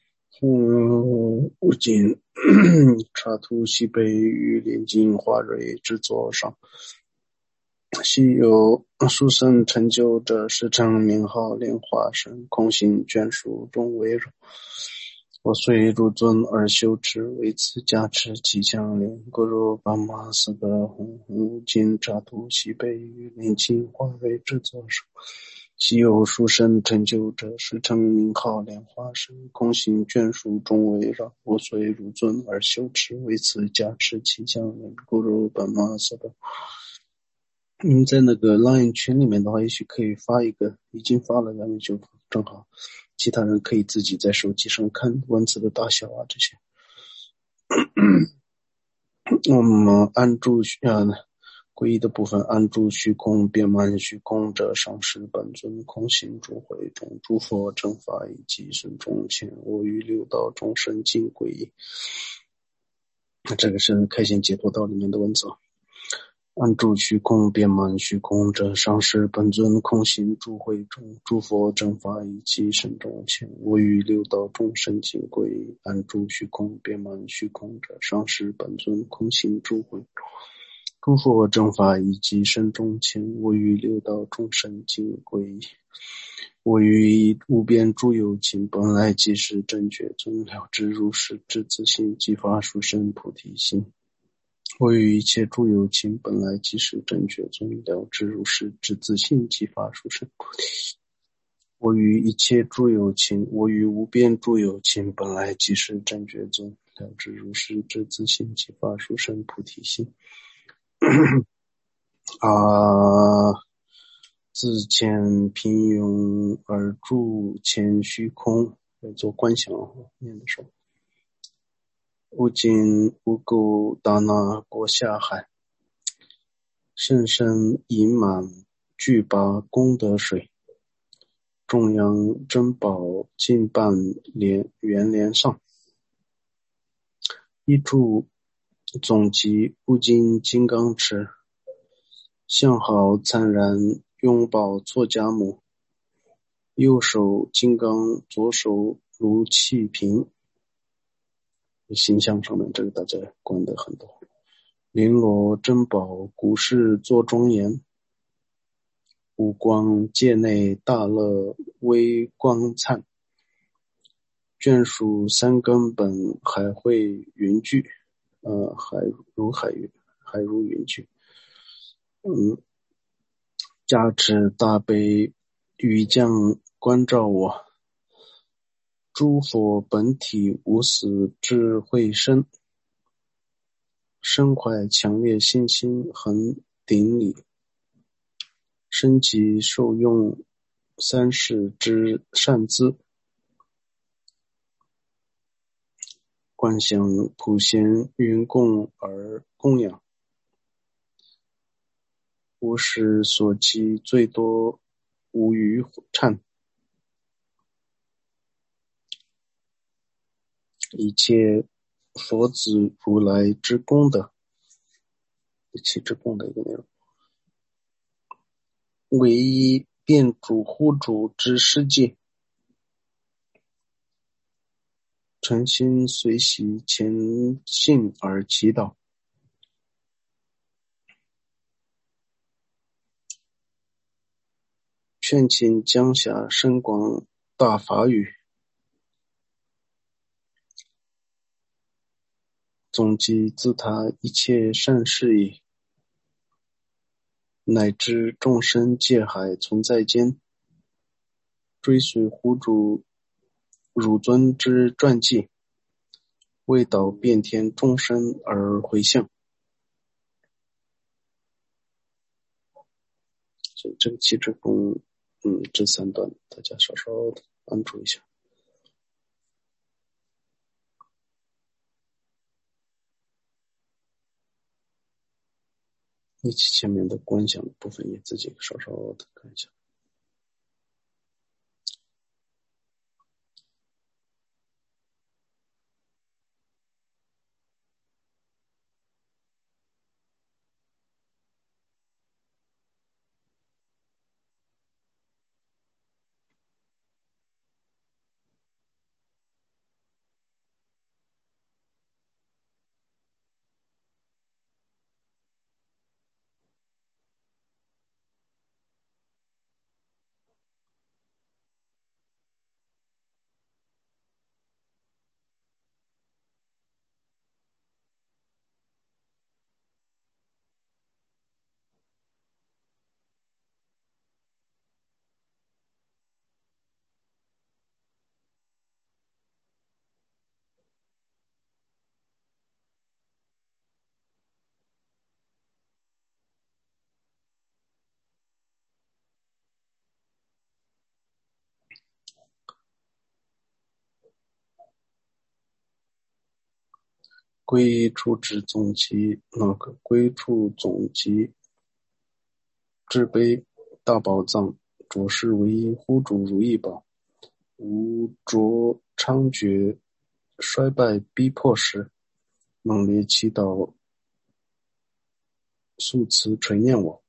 吾今插图西北于临近华蕊之座上，昔有书生成就者，时称名号莲花生，空行卷书中为荣。 我虽如尊而修持，为此加持吉祥莲，各若巴玛斯的红红金扎图西北与灵金化为制作手。昔有书生成就者，时称名号莲花生，空行眷属中围绕。我虽如尊而修持，为此加持吉祥莲，各若巴玛斯的。你在那个 Line 群里面的话，也许可以发一个，已经发了，咱们就正好，其他人可以自己在手机上看文字的大小啊这些。我们安住呃皈依的部分，安住虚空，遍满虚空者，上师本尊空行诸会中，诸佛正法以及身中前，我于六道众生尽皈依。这个是开显解脱道里面的文字。安住虚空，遍满虚空者，上师本尊空行诸会中，诸佛正法以及身中前，我于六道众生尽皈依。安住虚空，遍满虚空者，上师本尊空行诸会中，诸佛正法以及身中前，我于六道众生尽皈依。我于无边诸有情，本来即是正觉尊，了知如是之自性，即发殊胜菩提心。我于一切诸有情，本来即是正觉尊，了知如是之自性，即发殊胜菩提心。我于一切诸有情，我于无边诸有情，本来即是正觉尊，了知如是之自性，即发殊胜菩提心。啊，自谦平庸而住谦虚空，要做观想，念的时候。无尽无垢大那国下海，甚深盈满具拔功德水，众扬珍宝尽伴莲圆莲上，一柱总集无尽金刚持，相好灿然拥抱错家母，右手金刚，左手如气瓶。形象上面这个大家观得很多。绫罗珍宝，古世作庄严，五光界内大乐微光灿，眷属三根本，海会云聚，呃，海如海云，海如云聚。嗯，加持大悲雨降关照我，诸佛本体无死智慧身，身怀强烈信心恒顶礼，身即受用三世之善资，观想普贤云供而供养，无始所积最多无余忏，一切佛子如来之功德，一切之功德一个内容。唯一遍主护主之世界，诚心随喜虔信而祈祷，劝请江夏深广大法语，总集自他一切善事矣，乃至众生界海存在间，追随护主汝尊之传记，为导遍天众生而回向。所以这个七支功，嗯，这三段大家稍稍的关注一下。一起前面的观想的部分也自己稍稍的看一下。 归处之总集，那个归处总集至悲大宝藏，着实为因护主如意宝，无着猖獗衰败逼迫时，猛烈祈祷素词垂念我。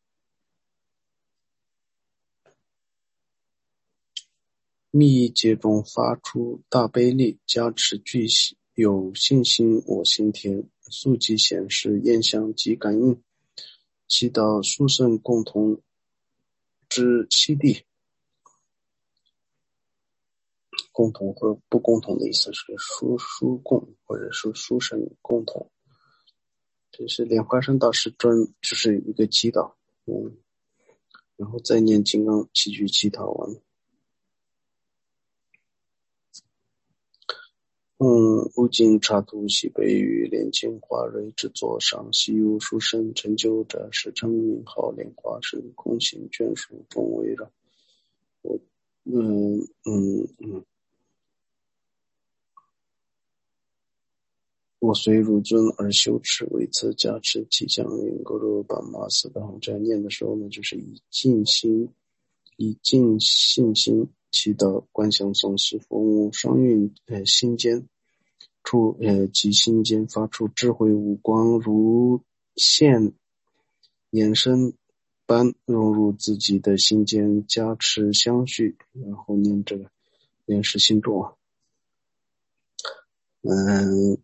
密结中发出大悲力，加持具喜，有信心我心田，速即显示验相及感应，祈祷殊胜共同之悉地。共同和不共同的意思是殊殊共，或者说殊胜共同。这是莲花生大师专就是一个祈祷，嗯，然后再念金刚七句祈祷完。嗯，无尽刹土西北与莲青花蕊之座上，悉有殊胜成就者，是称名号莲花生，空行眷属众围绕。我嗯嗯嗯，我随汝尊而修持，为此加持其将云勾罗巴马斯的。这样念的时候呢，就是以尽心以尽信心祈祷观想诵持佛母双运呃心间处呃及心间发出智慧无光，如现延伸般融入自己的心间，加持相续，然后念这个莲师心咒啊。嗯，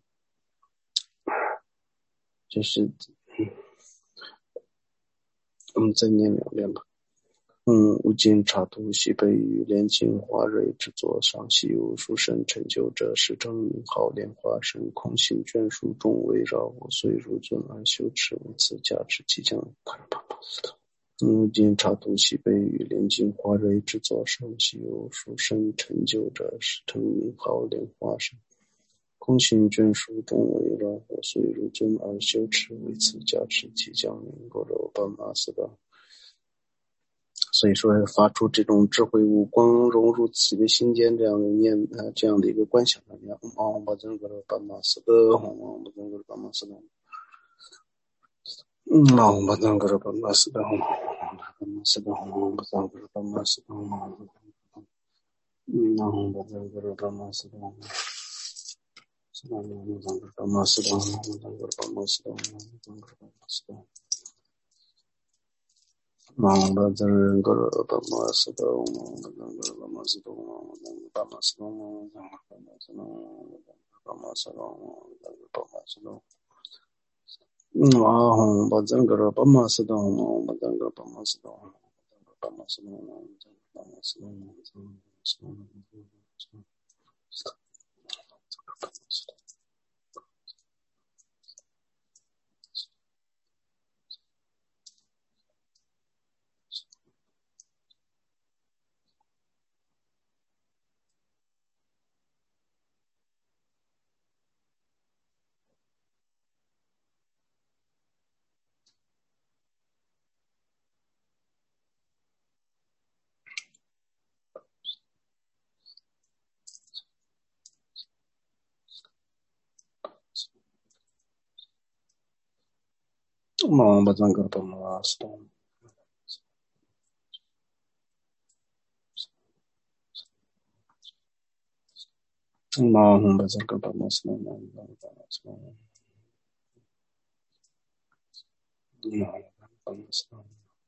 就是嗯，我们再念两遍吧。嗯，无尽刹土西北与莲青花蕊之座上，悉有殊胜成就者，是称名号莲花生，空行眷属众围绕我，随汝尊而修持，为此加持即将无尽刹土西北与莲青花蕊之座上，悉有殊胜成就者，是称名号莲花生，空行眷属众围绕我，随汝尊而修持，为此加持即将名勾罗巴马斯的。所以说发出这种智慧无光融入自己的心间，这样的念呃这样的一个观想，你看啊，把这个把马斯的红，把这个把马斯的，嗯，把这个把马斯的红，把马斯的红，把这个把马斯的红，嗯，然后把这个把马斯的红，是吧？把这个把马斯的红，把这个把马斯的红，把这个把马斯的红。Mang bazar guru bama sudong bazar bama sudong bama sudong bama sudong bama sudong bama sudong Mang bazar guru bama sudong bazar guru bama sudong bama sudong bama sudong Mang bazar guru bama sudong Mang bazar guru bama sudong bama sudong Mang bama sudong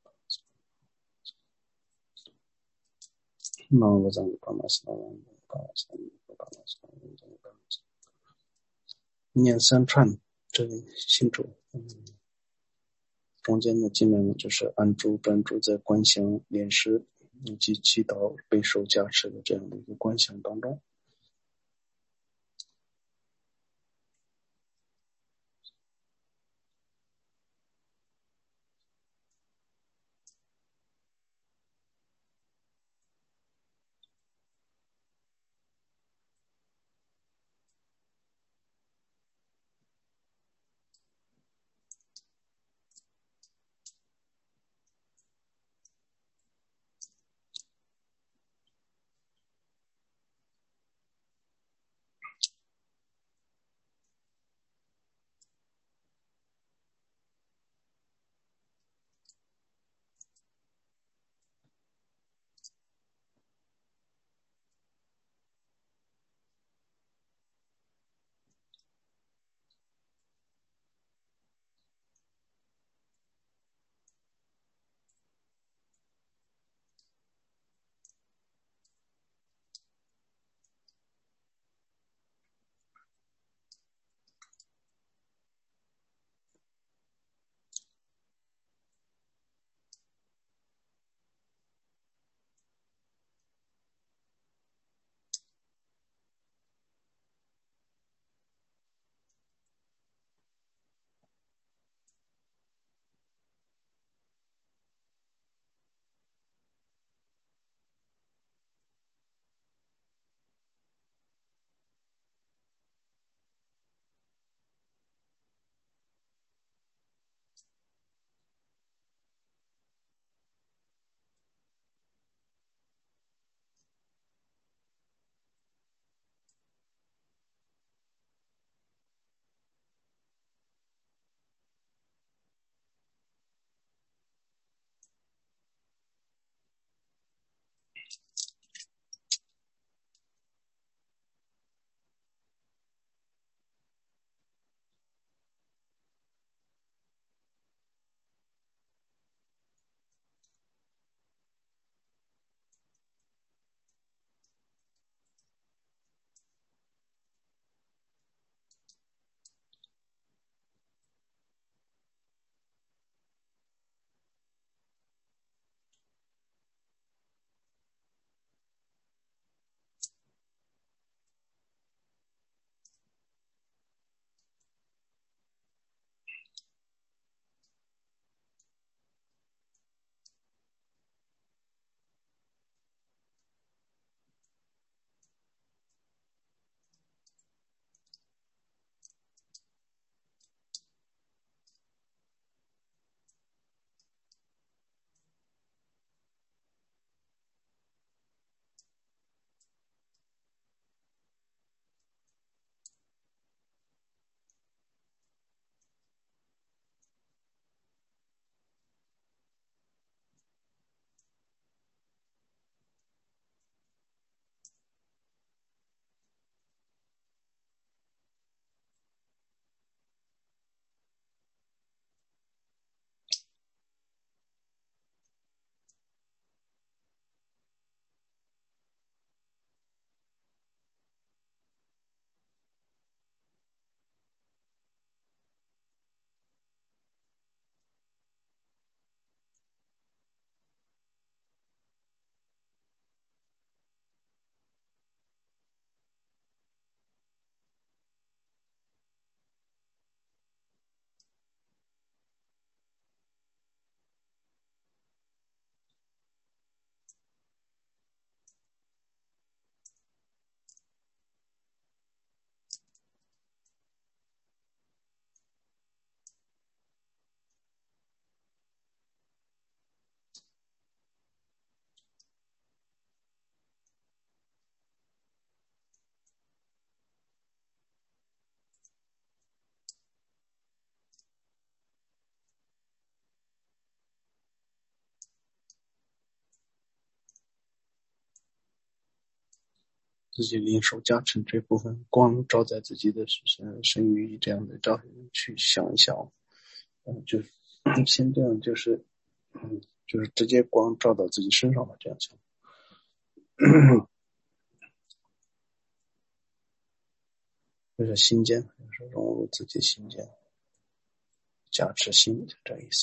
Mang bazar guru bama sudong bama sudong bama sudong 念三串这个心咒，嗯，中间呢尽量就是安住专注在观想莲师以及祈祷备受加持的这样的一个观想当中。 自己灵手加成这部分光照在自己的身身语这样的照去想一想，嗯，就先这样，就是嗯，就是直接光照到自己身上了，这样想。就是心间，就是融入自己心间，加持心就这意思。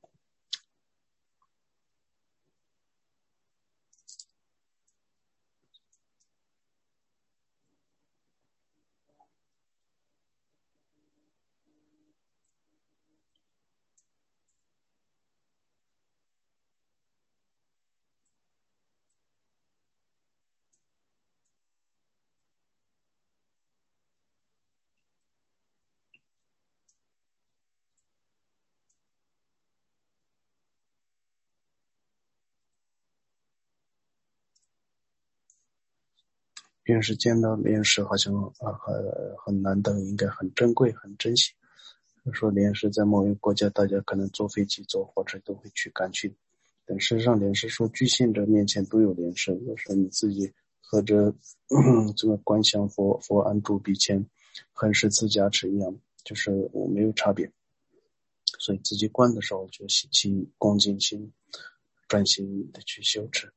平时见到莲石好像啊很很难得，应该很珍贵很珍惜。说莲石在某一个国家，大家可能坐飞机坐火车都会去赶去，但事实上莲石说具信者面前都有莲石，有时候你自己和着这个观想佛佛安住壁前很是自加持一样，就是没有差别。所以自己观的时候就心心恭敬心专心的去修持。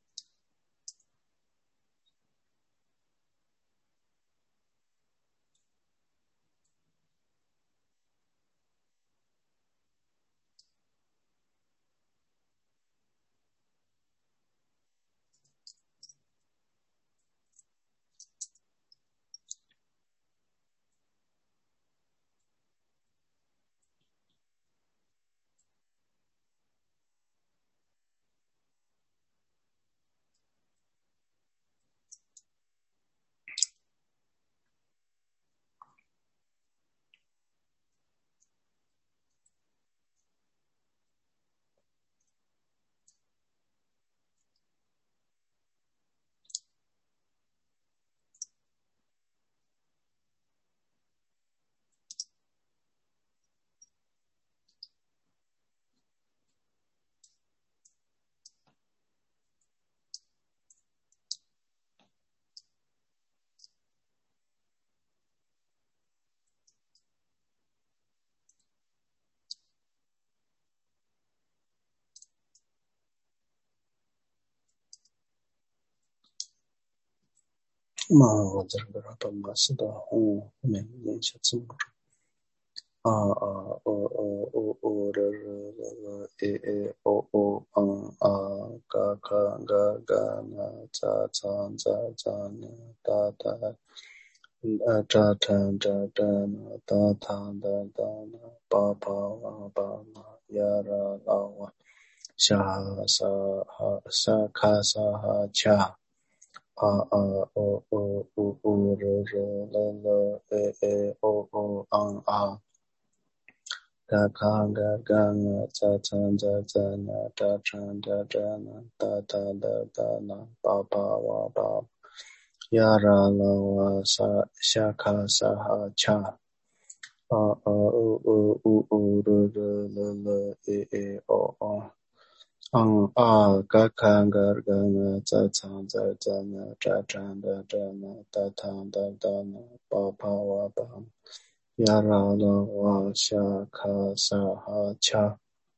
嘛，我这个把马斯的红后面念一下字母。啊啊哦哦哦哦的的诶诶哦哦嗯啊嘎嘎嘎嘎那咋咋咋咋那哒哒呃咋咋咋咋那哒哒哒哒那巴巴哇巴那呀啦啦哇夏沙哈沙卡沙哈恰啊啊哦哦哦哦热热了了诶诶哦哦嗯啊嘎嘎嘎嘎那咋咋咋咋那哒咋哒咋那哒哒哒哒那巴巴哇巴呀啦啦哇沙夏卡沙哈恰啊啊哦哦哦哦的的了了诶诶哦哦嗯啊嘎嘎嘎嘎那咋咋咋咋那咋咋哒咋那哒哒哒哒那巴巴哇巴呀啦啦哇夏卡沙哈恰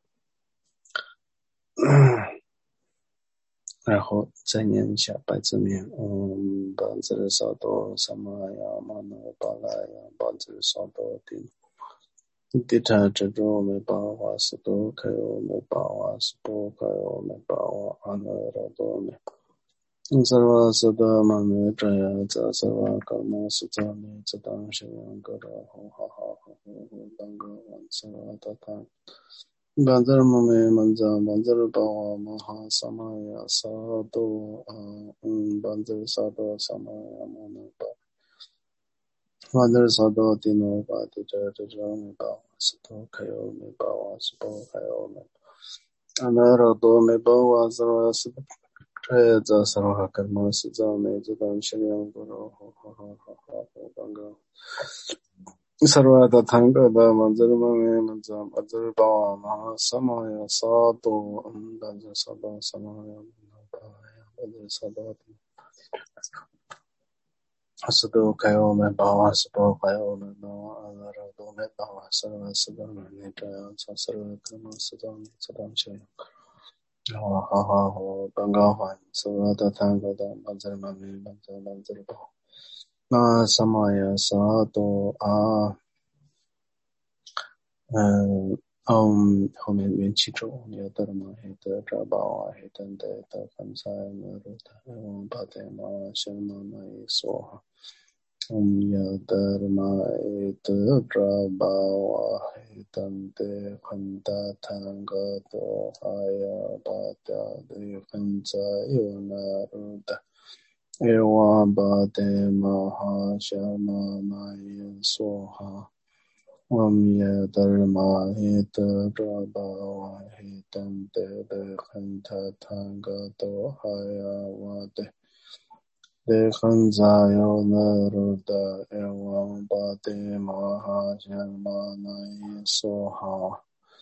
然后再念一下百字面，嗯，班智萨多萨玛雅玛那巴拉雅班智萨多丁，迪塔这周没巴瓦斯多开欧没巴瓦斯多开欧没巴瓦阿那拉多没，嗯，萨瓦斯的玛没这样子，萨瓦格玛斯扎没这当时两个的好好好好好当个完萨瓦达他。Banzar mame manza banzar bawa maha samaya sado um banzar sado samaya mama ba banzar sado dino ba de ja de ja me ba sado kayo me ba wa sabo kayo me anara do me ba wa sarva sado chaya za sarva karma sida me jidam shiryam guru ho ho ho ho ho ho banga sarvada thanga da manzar mame manza manzar bawa maha samaya sado banzar sado samaya manzar sado 阿斯多开我们巴瓦斯多开我们巴瓦阿拉罗多梅巴瓦斯拉斯多那尼这样查斯拉克马斯多尼斯当修好好好好刚刚好斯拉的三个的班泽曼米班泽班泽巴那什么呀萨多啊嗯嗯后面元气咒你要得了吗黑的这巴瓦黑的的的很在那路的嗯把的嘛什么嘛也说哈Om Yadharma Itra Bhava Hitante Khanta Thanga Tohaya Bhatya Dekhansa Yona Ruta Ewa Bhate Mahashama Maya Soha Om Yadharma Itra Bhava Hitante Dekhanta Thanga Tohaya Bhatya Dekhansa Yona Ruta Ewa Bhate Mahashama Maya Soha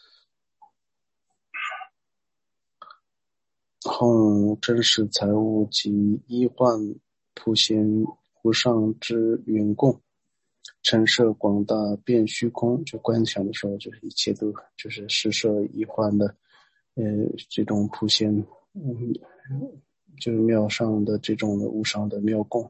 后真实财物及医患普贤无上之云供，陈设广大遍虚空，就观想的时候，就是一切都就是施设医患的，呃，这种普贤，嗯，就是妙上的这种无上的妙供，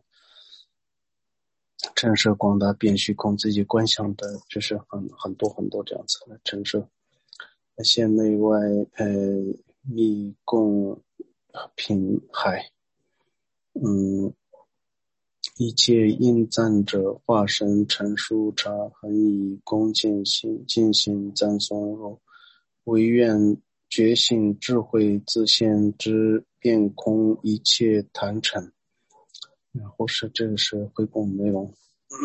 陈设广大遍虚空，自己观想的，就是很很多很多这样子的陈设，现内外呃密供品海。嗯，一切应赞者化身陈述茶，恒以恭敬心进行赞颂后，唯愿觉醒智慧自现之遍空一切坛城。然后是这个是回供内容。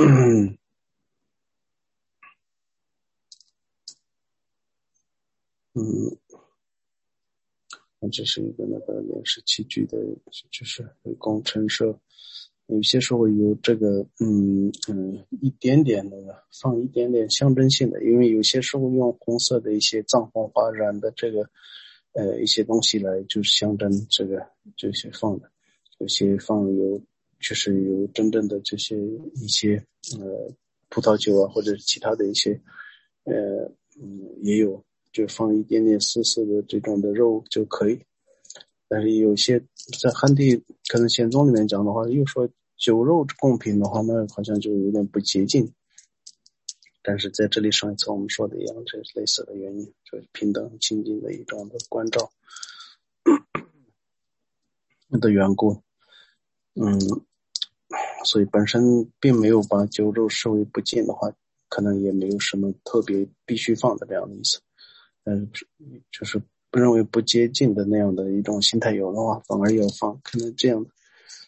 嗯，这是一个那个莲师器具的，就是回供陈设。有些时候有这个嗯嗯一点点的放一点点象征性的，因为有些时候用红色的一些藏红花染的这个呃一些东西来就是象征这个这些放的，有些放有就是有真正的这些一些呃葡萄酒啊或者其他的一些呃嗯也有就放一点点丝丝的这种的肉就可以。但是有些在汉地可能宪宗里面讲的话，又说酒肉供品的话，那好像就有点不洁净。但是在这里上一次我们说的一样，这是类似的原因，就是平等亲近的一种的关照的缘故。嗯，所以本身并没有把酒肉视为不净的话，可能也没有什么特别必须放的这样的意思。嗯，就是不认为不接近的那样的一种心态有的话，反而要放，可能这样的。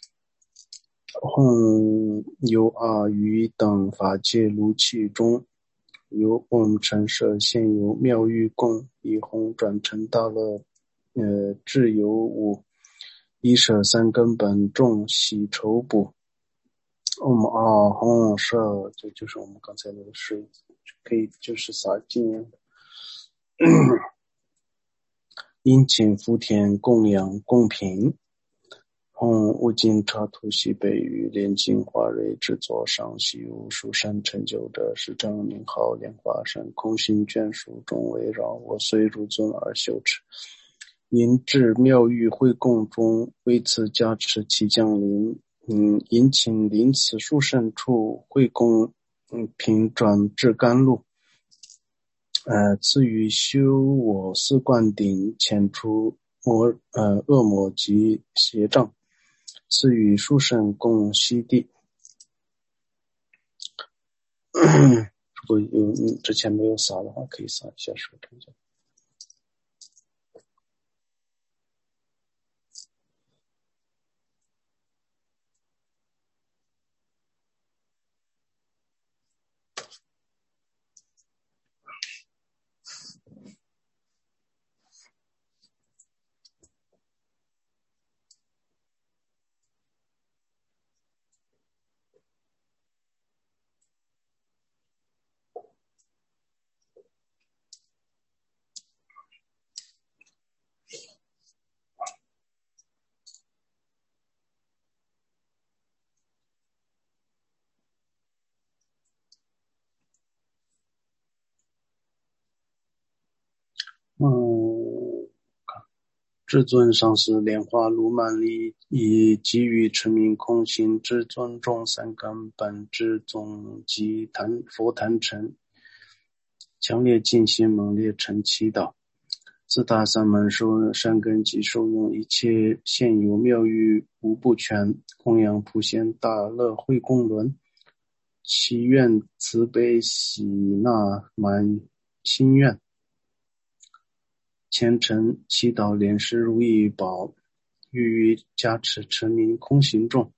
后由阿余等法界如气中，由嗡陈设现由妙欲供，以弘转成大乐，呃，智有五，一舍三根本众喜愁补。嗡阿吽舍，这就是我们刚才那个水，可以就是洒净的。殷勤福田供养供品。红无尽茶土西北域莲金花蕊制作上西无数山成就者，是正名号莲花山空心眷属中围绕我，虽如尊而修持。因至妙玉会供中，为此加持其降临。嗯，引请临此殊胜处会供，嗯，品转至甘露。呃，赐予修我四灌顶，遣除魔呃恶魔及邪障。赐予殊胜供悉地。如果有之前没有撒的话，可以撒一下手看一下。 嗯，至尊上师莲花如满力，以给予持名空行至尊重三根本之总及坛佛坛城，强烈进行猛烈成祈祷。自大三门受善根及受用一切现有妙语无不全，供养普贤大乐慧供轮，祈愿慈悲喜纳满心愿，虔诚祈祷莲师如意宝，欲于加持持名空行众，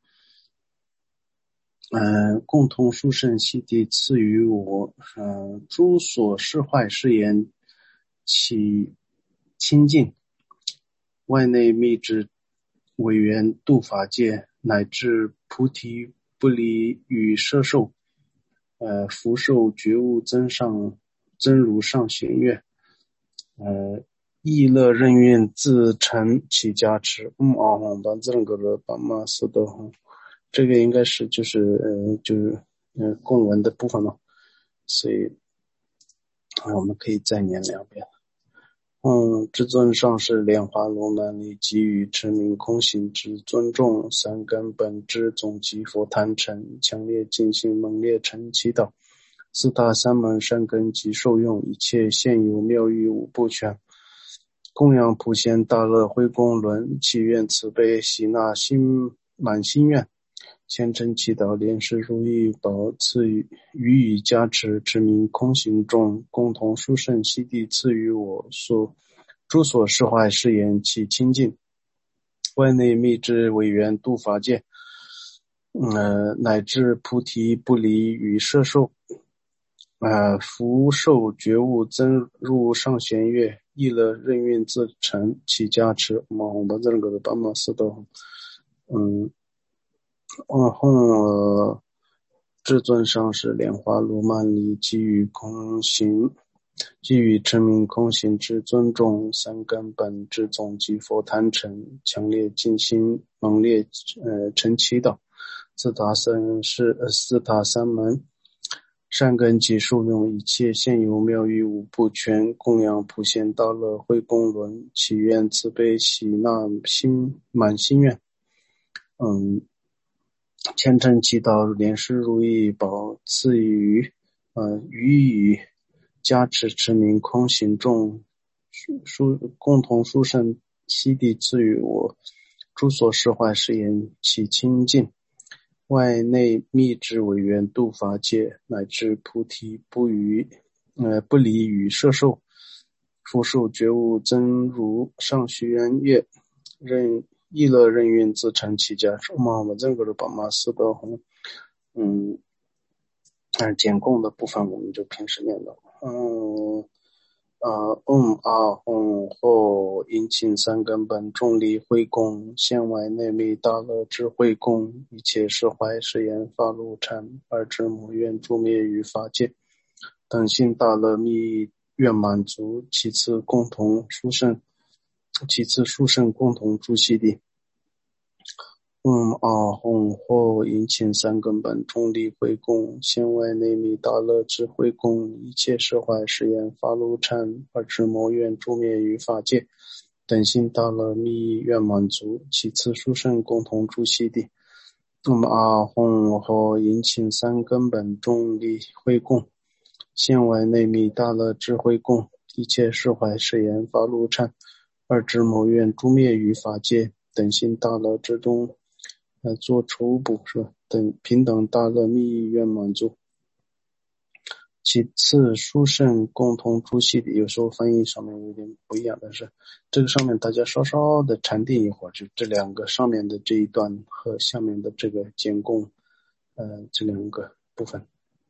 呃，共同殊胜悉地赐予我，呃，诸所释坏誓言起清净，外内密制委员度法界，乃至菩提不离与摄受，呃，福寿觉悟增上增如上弦月，呃，意乐任运自成起加持，嗯啊吽班自然格的巴玛斯的吽，这个应该是就是呃就是呃供文的部分了，所以啊我们可以再念两遍。嗯，至尊上师莲花罗满力给予持名空行之尊重三根本之总集佛坛城，强烈进行猛烈成祈祷。四大三门善根及受用一切现有妙语无不全，供养普贤大乐慧供轮，祈愿慈悲喜纳心满心愿，虔诚祈祷莲师如意宝赐予予以加持，持名空行众共同殊胜悉地赐予我所诸所释坏誓言起清净，外内密制委员度法界，呃，乃至菩提不离与摄受，呃，福寿觉悟增入上弦月，意乐任运自成起加持，我们这个的巴玛斯的，嗯，然后至尊上师莲花罗曼力给予空行，给予持名空行之尊重三根本之总及佛坛城，强烈尽心猛烈呃成祈祷。自大三是呃四大三门善根及受用一切现有妙语无不全，供养普贤大乐慧供轮，祈愿慈悲喜纳心满心愿。嗯，虔诚祈祷莲师如意宝赐予呃予以加持持名空行众殊共同殊胜悉地赐予我诸所释坏誓言起清净，外内密制委员度法界，乃至菩提不于呃不离与摄受，福寿觉悟增如上弦月，任意乐任运自成起加持，嘛我这个是把嘛四的红，嗯，但是简供的部分我们就平时念的，嗯。呃，嗡啊吽后引请三根本众力慧供，现外内密大乐智慧供，一切释怀誓言法路禅，二智母愿诸灭于法界，等信大乐密愿满足，其次共同殊胜，其次殊胜共同诸悉地。嗡啊吽后引请三根本众力慧供，现外内密大乐智慧供，一切释怀誓言法路禅，二智魔愿诸灭于法界，等信大乐密愿满足，其次殊胜共同诸悉地。嗡啊吽后引请三根本众力慧供，现外内密大乐智慧供，一切释怀誓言法路禅，二智魔愿诸灭于法界，等信大乐之中来做初步是吧？等平等大乐密意愿满足。其次殊胜共同诸悉地，有时候翻译上面有点不一样，但是这个上面大家稍稍的禅定一会儿，就这两个上面的这一段和下面的这个简供，呃，这两个部分。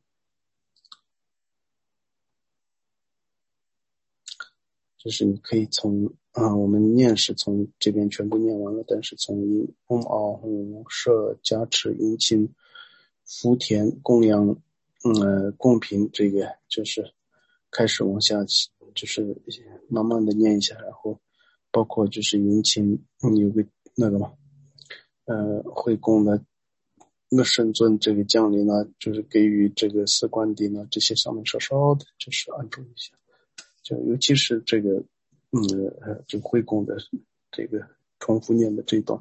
就是你可以从啊、呃，我们念是从这边全部念完了，但是从嗡啊吽摄加持殷勤福田供养嗯呃供品，这个就是开始往下就是慢慢的念一下，然后包括就是殷勤有个那个嘛呃会供的那个圣尊这个降临呢，就是给予这个四观地呢，这些上面稍稍的就是按住一下，就尤其是这个嗯呃就会供的这个重复念的这一段。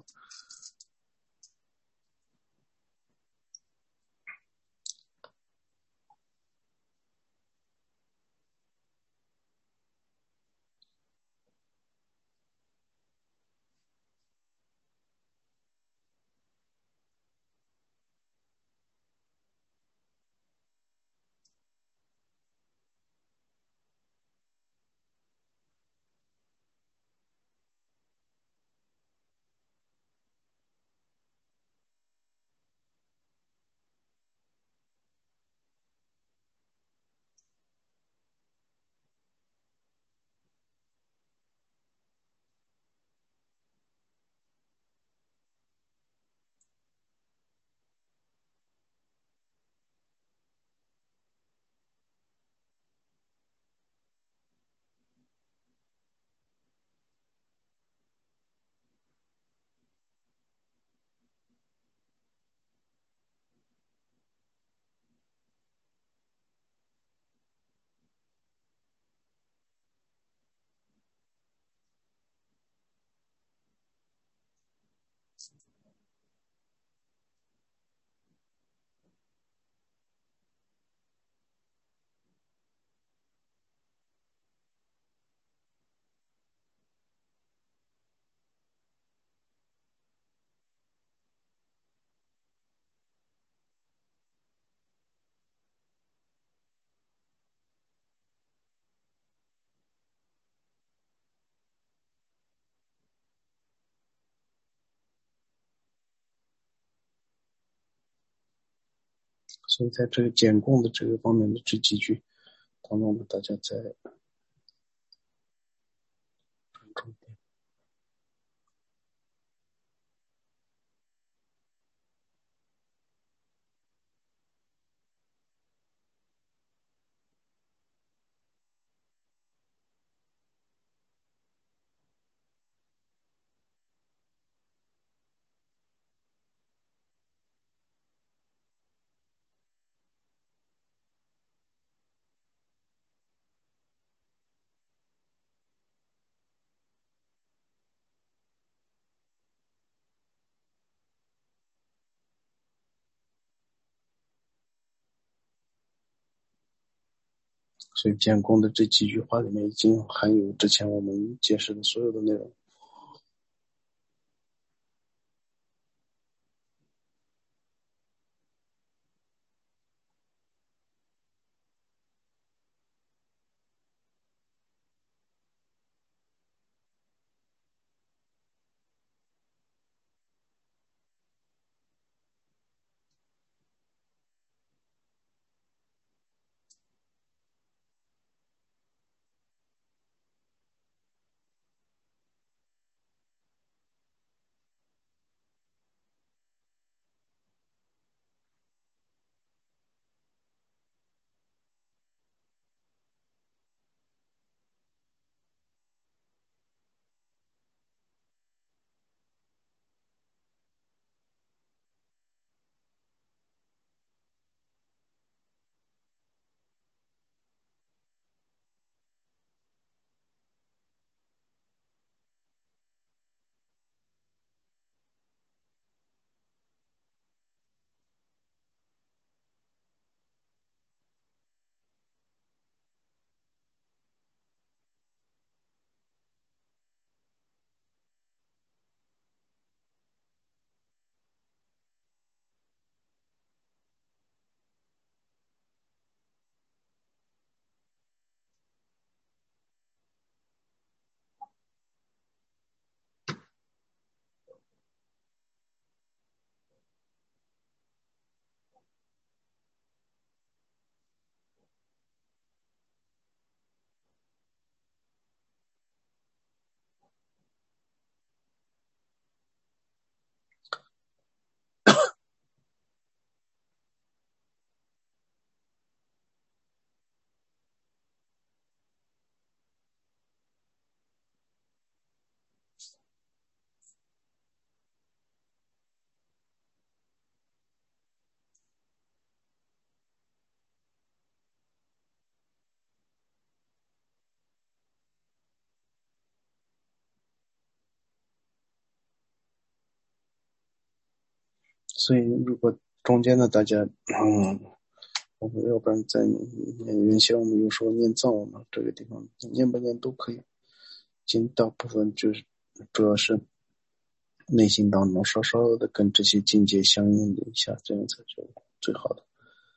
所以在这个简供的这个方面的这几句当中呢，大家再注重点。所以简供的这几句话里面已经含有之前我们解释的所有的内容。 所以如果中间呢，大家嗯，要不然在原先我们有说念藏嘛，这个地方念不念都可以，尽大部分就是主要是内心当中稍稍的跟这些境界相应的一下，这样才是最好的。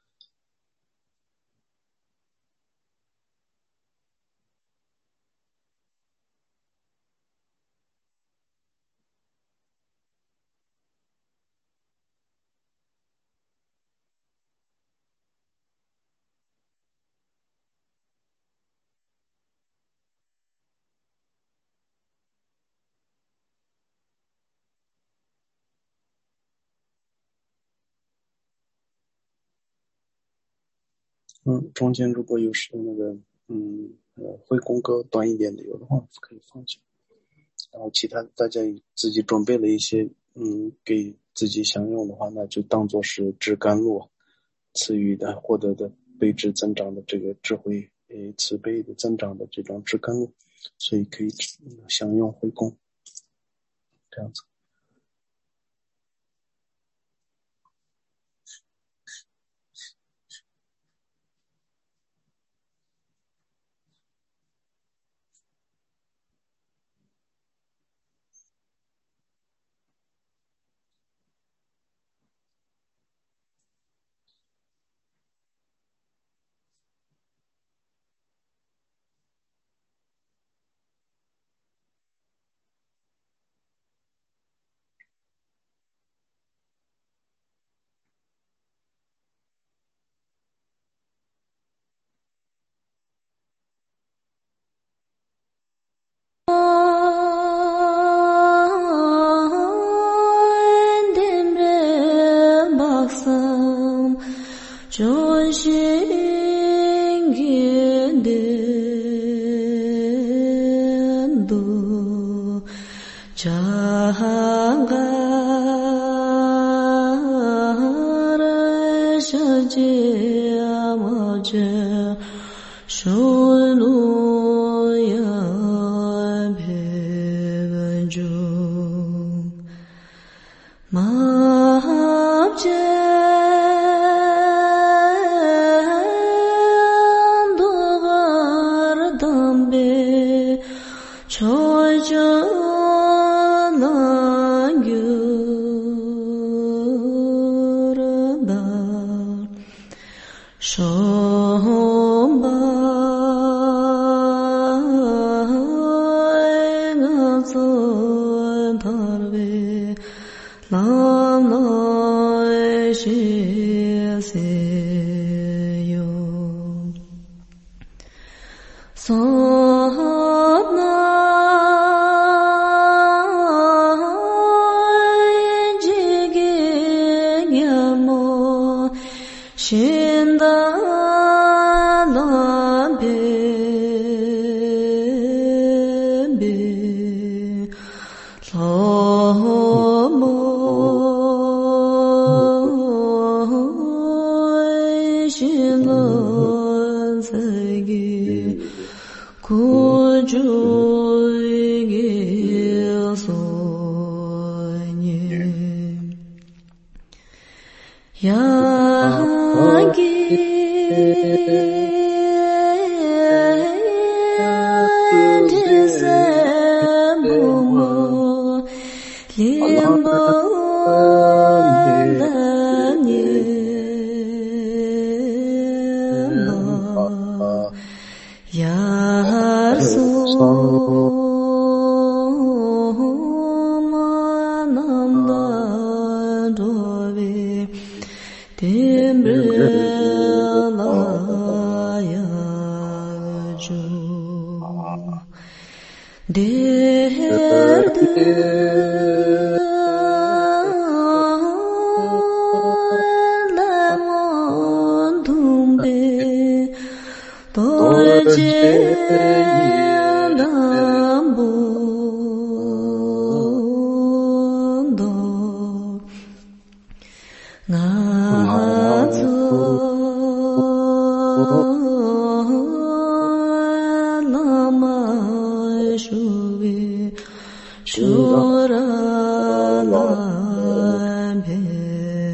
嗯，中间如果有时那个嗯呃会功格短一点的有的话可以放下，然后其他大家自己准备了一些嗯给自己享用的话，那就当做是智甘露赐予的获得的悲智增长的这个智慧诶慈悲的增长的这种智甘露，所以可以享用回供这样子。 Shura la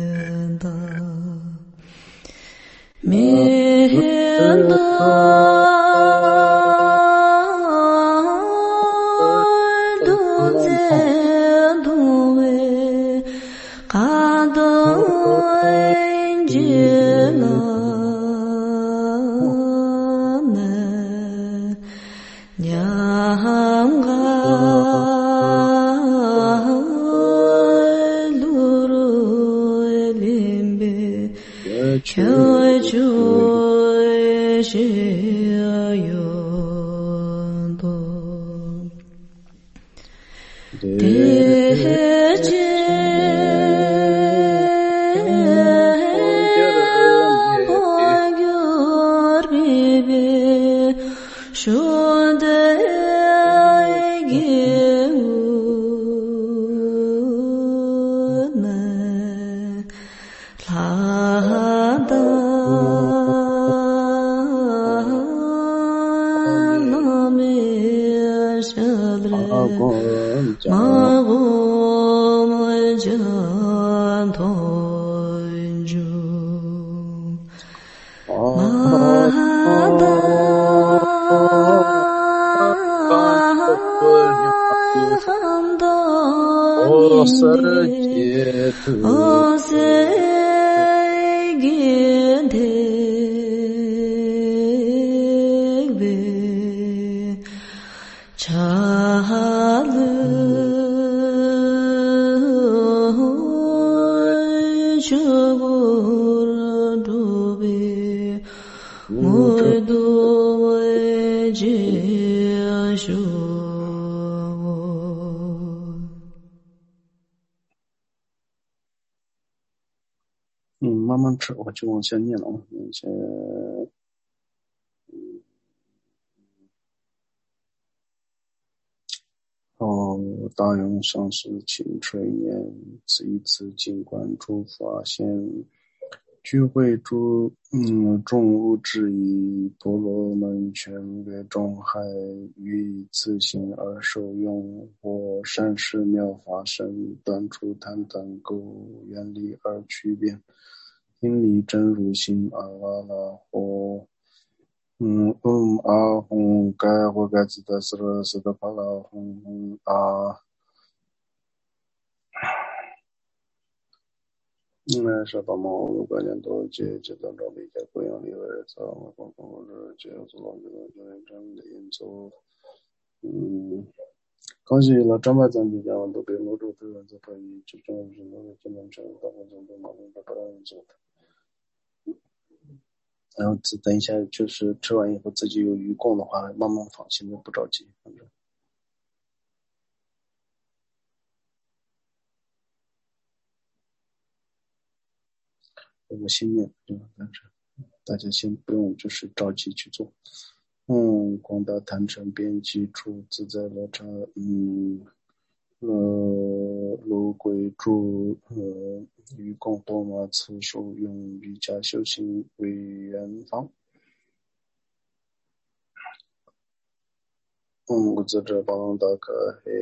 嗯，慢慢吃，我就往下念了啊。那些，哦，大勇上师请垂念，此一次尽观诸法现，聚会诸嗯众物质以婆罗门全略众海，于以自性而受用，或善事妙法身，断除贪等垢，远离而区别。因离真如心阿拉拉或嗯嗯阿吽该或该自的斯勒斯的帕拉吽吽阿嗯是把毛如果念多节节当中理解不用理为造我公公是节做老这个就是真的因素嗯高兴了张百赞比较都被罗住对文字可以就这样是那个基本上大部分都马上都不让做的然后等一下就是吃完以后自己有余供的话慢慢放现在不着急反正我心念对吧但是大家先不用就是着急去做嗯广大坛城边际处自在乐刹嗯呃如归住呃余供多玛次数用瑜伽修行为缘方嗯，我在这帮大家嘿，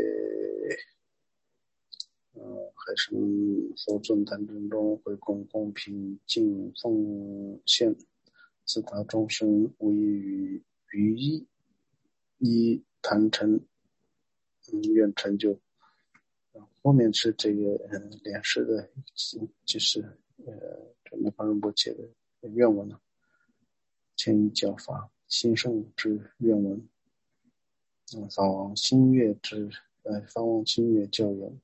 呃，还是佛尊坛真中会供公平敬奉献，自他众生无异于于一，一坛成，嗯，愿成就。后面是这个嗯莲师的，就是呃这梅花仁波切的愿文了，迁移教法兴盛之愿文。嗯，法王新月之，呃，法王新月教言。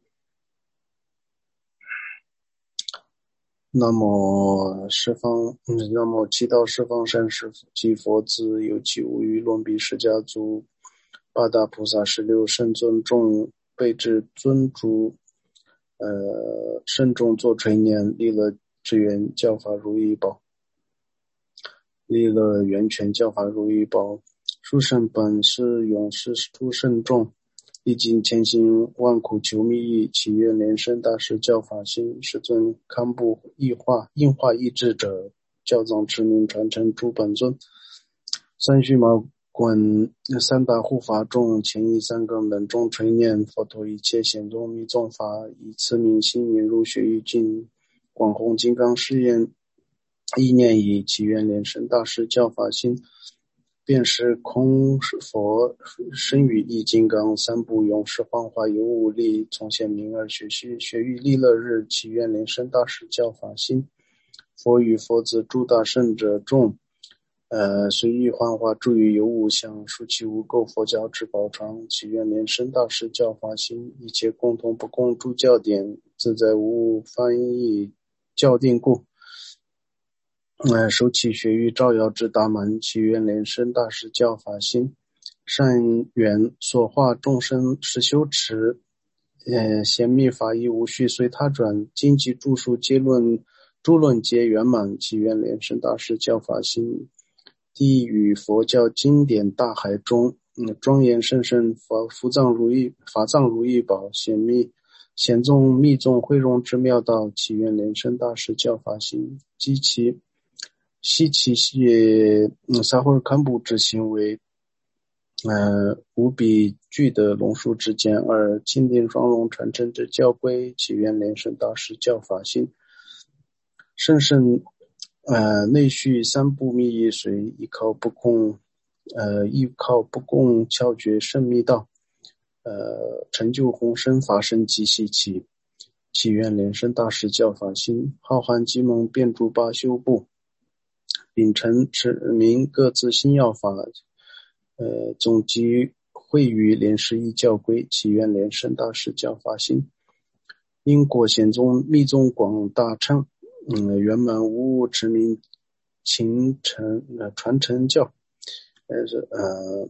那么十方，嗯，那么七道十方善士及佛子，有其无余论比释迦族，八大菩萨十六圣尊众备至尊主，呃，慎重作垂念，利乐之源教法如意宝，利乐源泉教法如意宝。殊胜本是勇士诸圣众，历经千辛万苦求密意，祈愿莲生大师教法心，世尊堪布异化应化意志者，教藏持名传承诸本尊。三须麻滚三大护法众，前一三个门中垂念佛陀一切显宗密宗法，以此名心引入学于尽，广弘金刚誓愿， 一念以祈愿莲生大师教法心，便是空是佛身语意金刚三部勇士幻化有无力从现明而学习学于利乐日祈愿莲生大师教法心。佛与佛子诸大圣者众，呃，随意幻化诸于有无相，殊其无垢佛教之宝藏，祈愿莲生大师教法心，一切共同不共诸教典，自在无误翻译教定故。呃，首起学于照耀之大门，祈愿莲生大师教法心，善缘所化众生实修持，呃，显密法义无序随他转，经济著述皆论诸论皆圆满，祈愿莲生大师教法心。地与佛教经典大海中，嗯，庄严甚深法福藏如意法藏如意宝显密显宗密宗慧容之妙道，祈愿莲生大师教法心。及其悉其系嗯撒或堪布之行为，呃，无比具的龙树之见，而钦定双龙传承之教规，祈愿莲生大师教法心。甚深呃内续三部密意随，依靠不共呃依靠不共窍诀圣密道，呃成就宏深法身及习其，祈愿莲生大师教法心。浩瀚机蒙遍诸八修部，秉承持名各自心要法，呃总集会于莲师一教规，祈愿莲生大师教法心。因果显宗密宗广大称，嗯，圆满无误持名勤诚呃传承教，呃是呃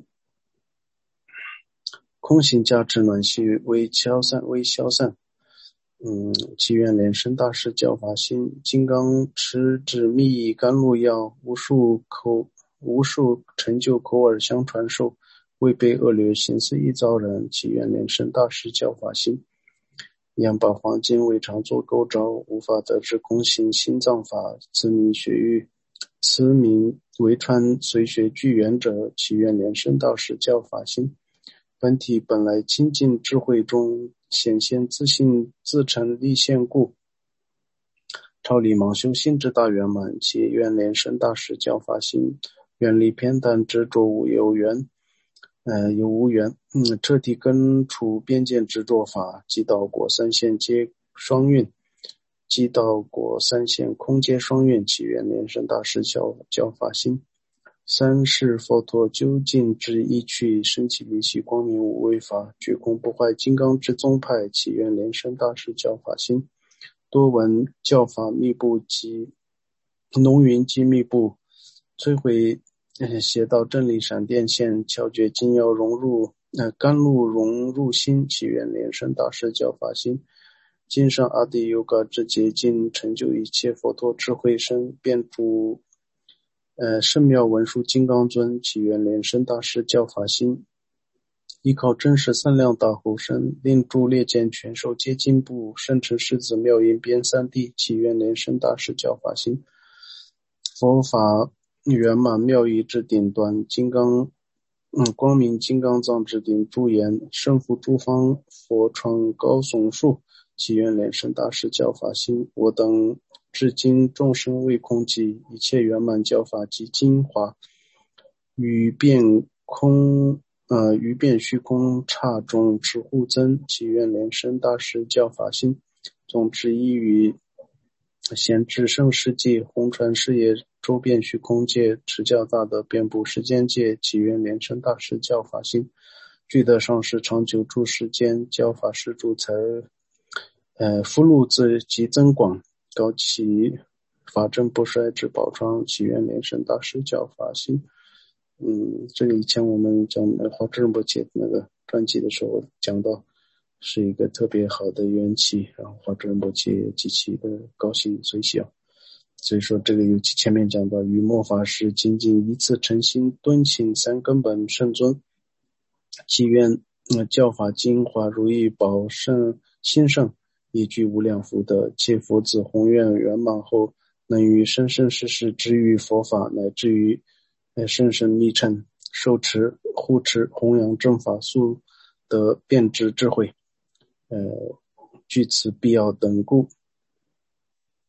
空行加持暖系为消散为消散。嗯，祈愿莲生大师教法心。金刚持指密意甘露药，无数口无数成就口耳相传授，未被恶劣形似一遭人，祈愿莲生大师教法心。仰把黄金为常作构造，无法得知空行心脏法，此名学域此名为川随学具缘者，祈愿莲生大师教法心。本体本来清净智慧中，显现自性自成立现故，超离盲修心之大圆满，祈愿莲生大师教法心。远离偏袒执着无有缘呃，有无缘，嗯，彻底根除边界执着法，即道果三线皆双运，即道果三线空皆双运，祈愿莲生大师教教法心。三世佛陀究竟之一趣，身起离系光明无为法，觉空不坏金刚之宗派，祈愿莲生大师教法心。多闻教法密布及浓云及密布，摧毁邪道真理闪电线，窍诀精要融入呃甘露融入心，祈愿莲生大师教法心。今上阿底尤嘎之结晶，成就一切佛陀智慧身，遍诸呃圣妙文殊金刚尊，祈愿莲生大师教法心。依靠真实三量大护身，令诸列见全受皆进步，圣成狮子妙音遍三地，祈愿莲生大师教法心。佛法圆满妙义之顶端，金刚嗯光明金刚藏之顶诸言，胜福诸方佛创高耸树，祈愿莲生大师教法心。我等至今众生未空寂，一切圆满教法及精华，与变空呃于变虚空刹中持护增，祈愿莲生大师教法心。总之一于显至圣世界，弘传事业，周遍虚空界，持教大德遍布世间界，祈愿莲生大师教法心。具德上师长久住世间，教法施主才呃福禄自及增广，高其法正不衰之宝藏，祈愿莲生大师教法心。嗯，这个以前我们讲华智仁波切那个传记的时候讲到，是一个特别好的缘起，然后华智仁波切极其的高兴随喜啊。所以说这个尤其前面讲到，于末法时仅仅一次诚心敦请三根本圣尊，祈愿、呃、教法精华如意宝圣兴盛，以具无量福德，切佛子宏愿圆满后，能于生生世世知遇佛法，乃至于呃生生密乘受持护持弘扬正法，速得遍知智慧，呃据此必要等故。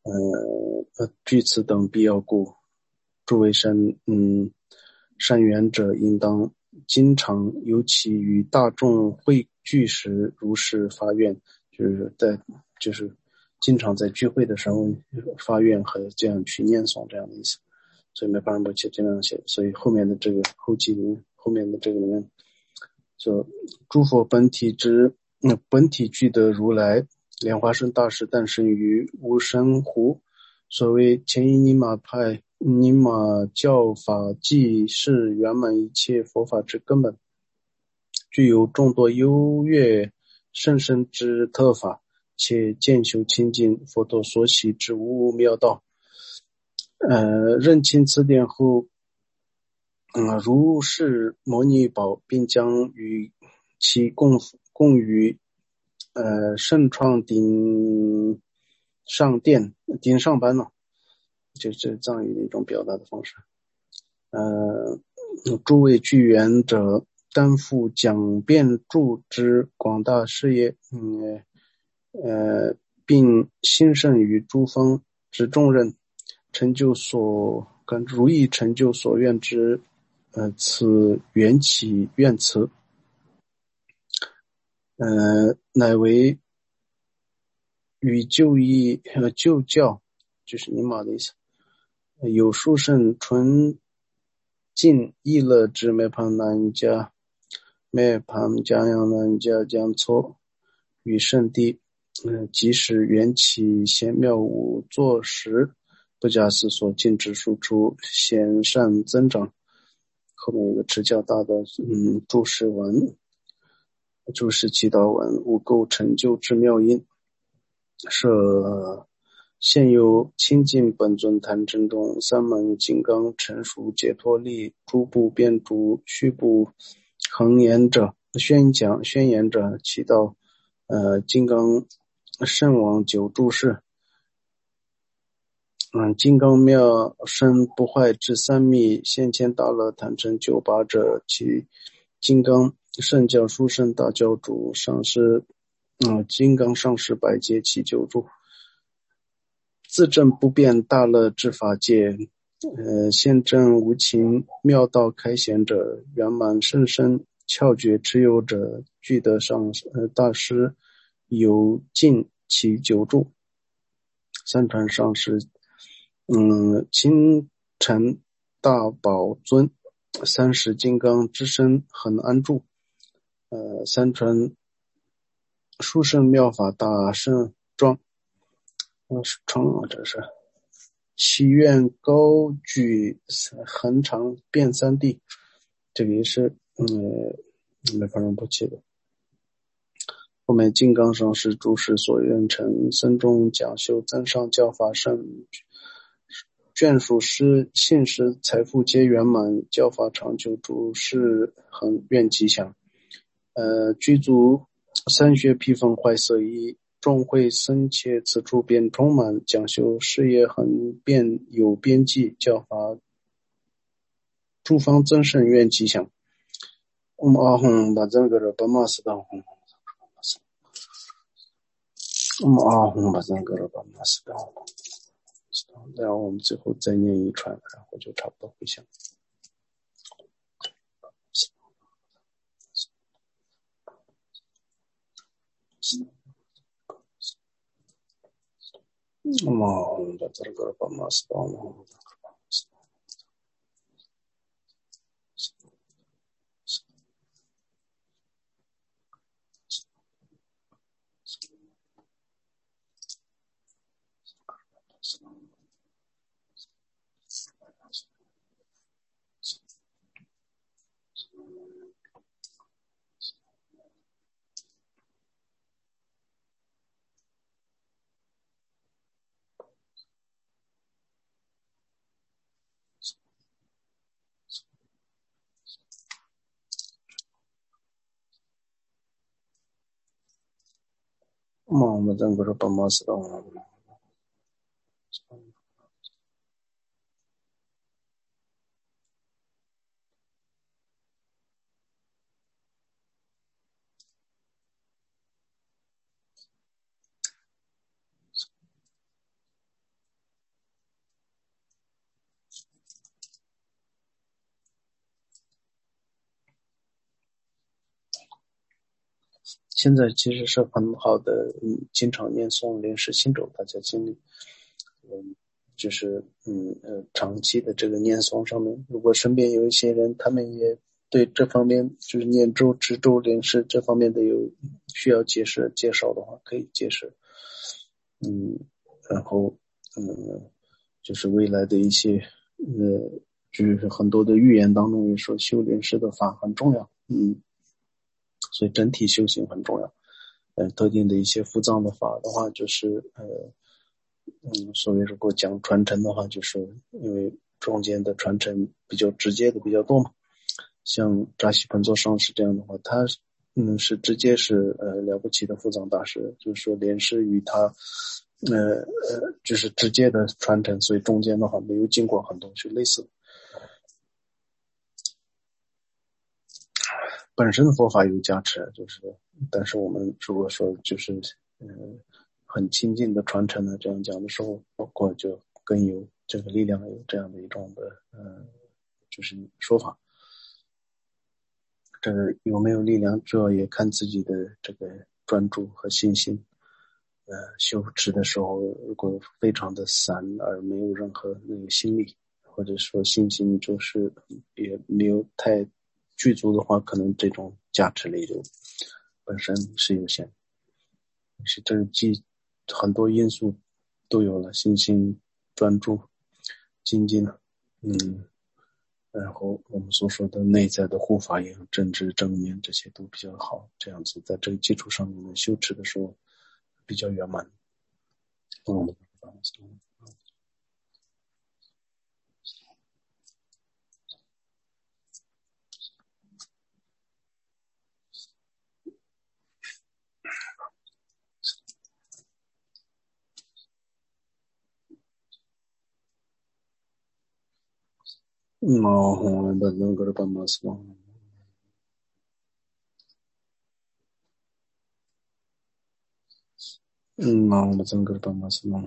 呃呃据此等必要故，诸位善嗯善缘者应当经常尤其与大众会聚时如是发愿，就是在就是经常在聚会的时候发愿和这样去念诵这样的意思。所以没办法写这样写，所以后面的这个后记里面后面的这个里面说诸佛本体之、嗯、本体具得如来莲花生大师诞生于无生湖，所谓前一尼玛派尼玛教法即是圆满一切佛法之根本，具有众多优越甚深之特法，且渐修清净，佛陀所喜之无妙道。呃，认清此点后，嗯，如是摩尼宝，并将与其共共于呃圣创顶上殿顶上班了，这是藏语的一种表达的方式。呃，诸位具缘者担负讲辩著之广大事业，嗯呃，并兴盛于诸方之重任，成就所跟如意成就所愿之，呃，此缘起愿词，呃，乃为与旧义和旧教，就是尼玛的意思，有殊胜纯净意乐之灭盘南家灭盘江阳南家将错与圣地，嗯、呃，即使缘起贤妙无作时，不假思索禁止输出贤善增长。后面有个持教大的嗯注释文，注释祈祷文，无垢成就之妙因，设现有清净本尊坛真中三门金刚成熟解脱力诸部变诸虚部恒言者宣讲宣言者祈祷呃金刚圣王九注释，嗯，金刚妙生不坏之三密现前大乐坛真九八者，其金刚圣教殊胜大教主上师嗯，金刚上师百劫其九注，自证不变大乐之法界，呃，现证无情妙道开显者，圆满甚深窍诀持有者，具得上呃大师有尽其九注。三传上师，嗯，清晨大宝尊，三十金刚之身恒安住，呃，三传殊胜妙法大圣庄。嗯，是称啊，这是祈愿高举恒常遍三地，这个也是嗯没法人不起的。后面金刚上师诸事所愿成，僧众讲修增上教法圣，眷属师信师财富皆圆满，教法长久，诸事恒愿吉祥。呃，具足三学披风坏色衣，众会僧切此处便充满，讲修事业恒遍有边际，教法诸方增胜愿吉祥。嗡阿吽巴赞格罗巴玛斯当吽，嗡阿吽巴赞格罗巴玛斯当吽。然后我们最后再念一串，然后就差不多回向。嗡阿吽巴赞格罗巴玛斯当吽。嗡阿吽巴赞格罗巴玛斯当吽。 现在其实是很好的，嗯，经常念诵莲师心咒，大家经历，嗯，就是嗯呃长期的这个念诵上面，如果身边有一些人，他们也对这方面就是念咒、持咒、莲师这方面的有需要解释介绍的话，可以解释，嗯，然后嗯，就是未来的一些呃，就是很多的预言当中也说修莲师的法很重要，嗯。所以整体修行很重要。呃，特定的一些伏藏的法的话，就是呃，嗯，所谓如果讲传承的话，就是因为中间的传承比较直接的比较多嘛。像扎西盆座上师这样的话，他嗯是直接是呃了不起的伏藏大师，就是说莲师与他呃呃就是直接的传承，所以中间的话没有经过很多去类似。本身的佛法有加持，就是，但是我们如果说就是，嗯、呃，很亲近的传承呢，这样讲的时候，包括就更有这个力量，有这样的一种的，呃，就是说法。这个有没有力量，主要也看自己的这个专注和信心。呃，修持的时候，如果非常的散而没有任何那个心力，或者说信心就是也没有太具足的话，可能这种加持力就本身是有限。是这既很多因素都有了，信心、专注、精进，嗯，然后我们所说的内在的护法也有正知正念，这些都比较好。这样子在这个基础上面修持的时候比较圆满。嗯，嗯，我们能够把马斯旺，嗯，我们能够把马斯旺，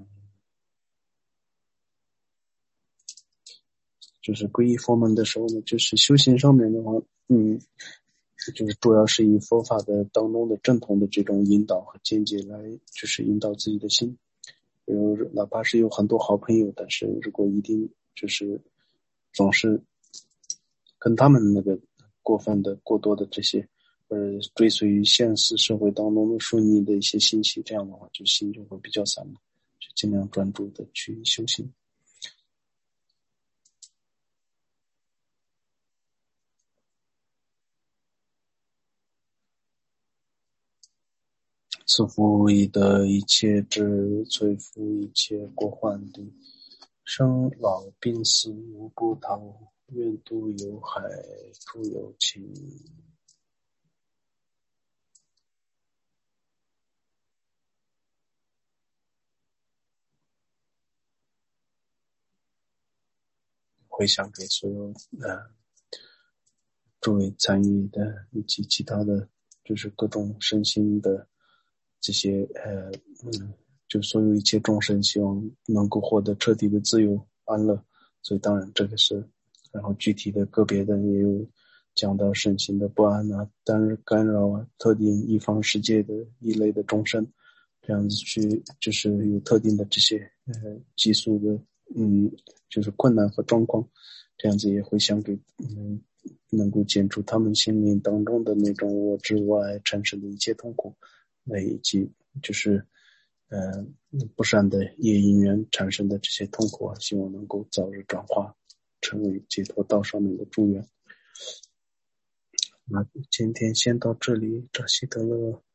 就是皈依佛门的时候呢，就是修行上面的话，嗯，就是主要是以佛法的当中的正统的这种引导和见解来，就是引导自己的心。有哪怕是有很多好朋友，但是如果一定就是总是跟他们那个过分的、过多的这些，呃，追随于现实社会当中的顺逆的一些信息，这样的话，就心就会比较散嘛，就尽量专注的去修行。赐福以得一切智，摧伏一切过患力，生老病死无不逃，愿度有海诸有情。回向给所有呃诸位参与的以及其他的，就是各种身心的这些呃嗯，就所有一切众生，希望能够获得彻底的自由安乐。所以当然这个是，然后具体的个别的也有讲到身心的不安啊、单干扰啊、特定一方世界的一类的众生，这样子去就是有特定的这些呃激素的嗯就是困难和状况，这样子也会想给嗯能够减除他们心灵当中的那种我执我爱产生的一切痛苦，那以及就是呃不善的业因缘产生的这些痛苦啊，希望能够早日转化成为解脱道上面的祝愿。那今天先到这里，扎西德勒。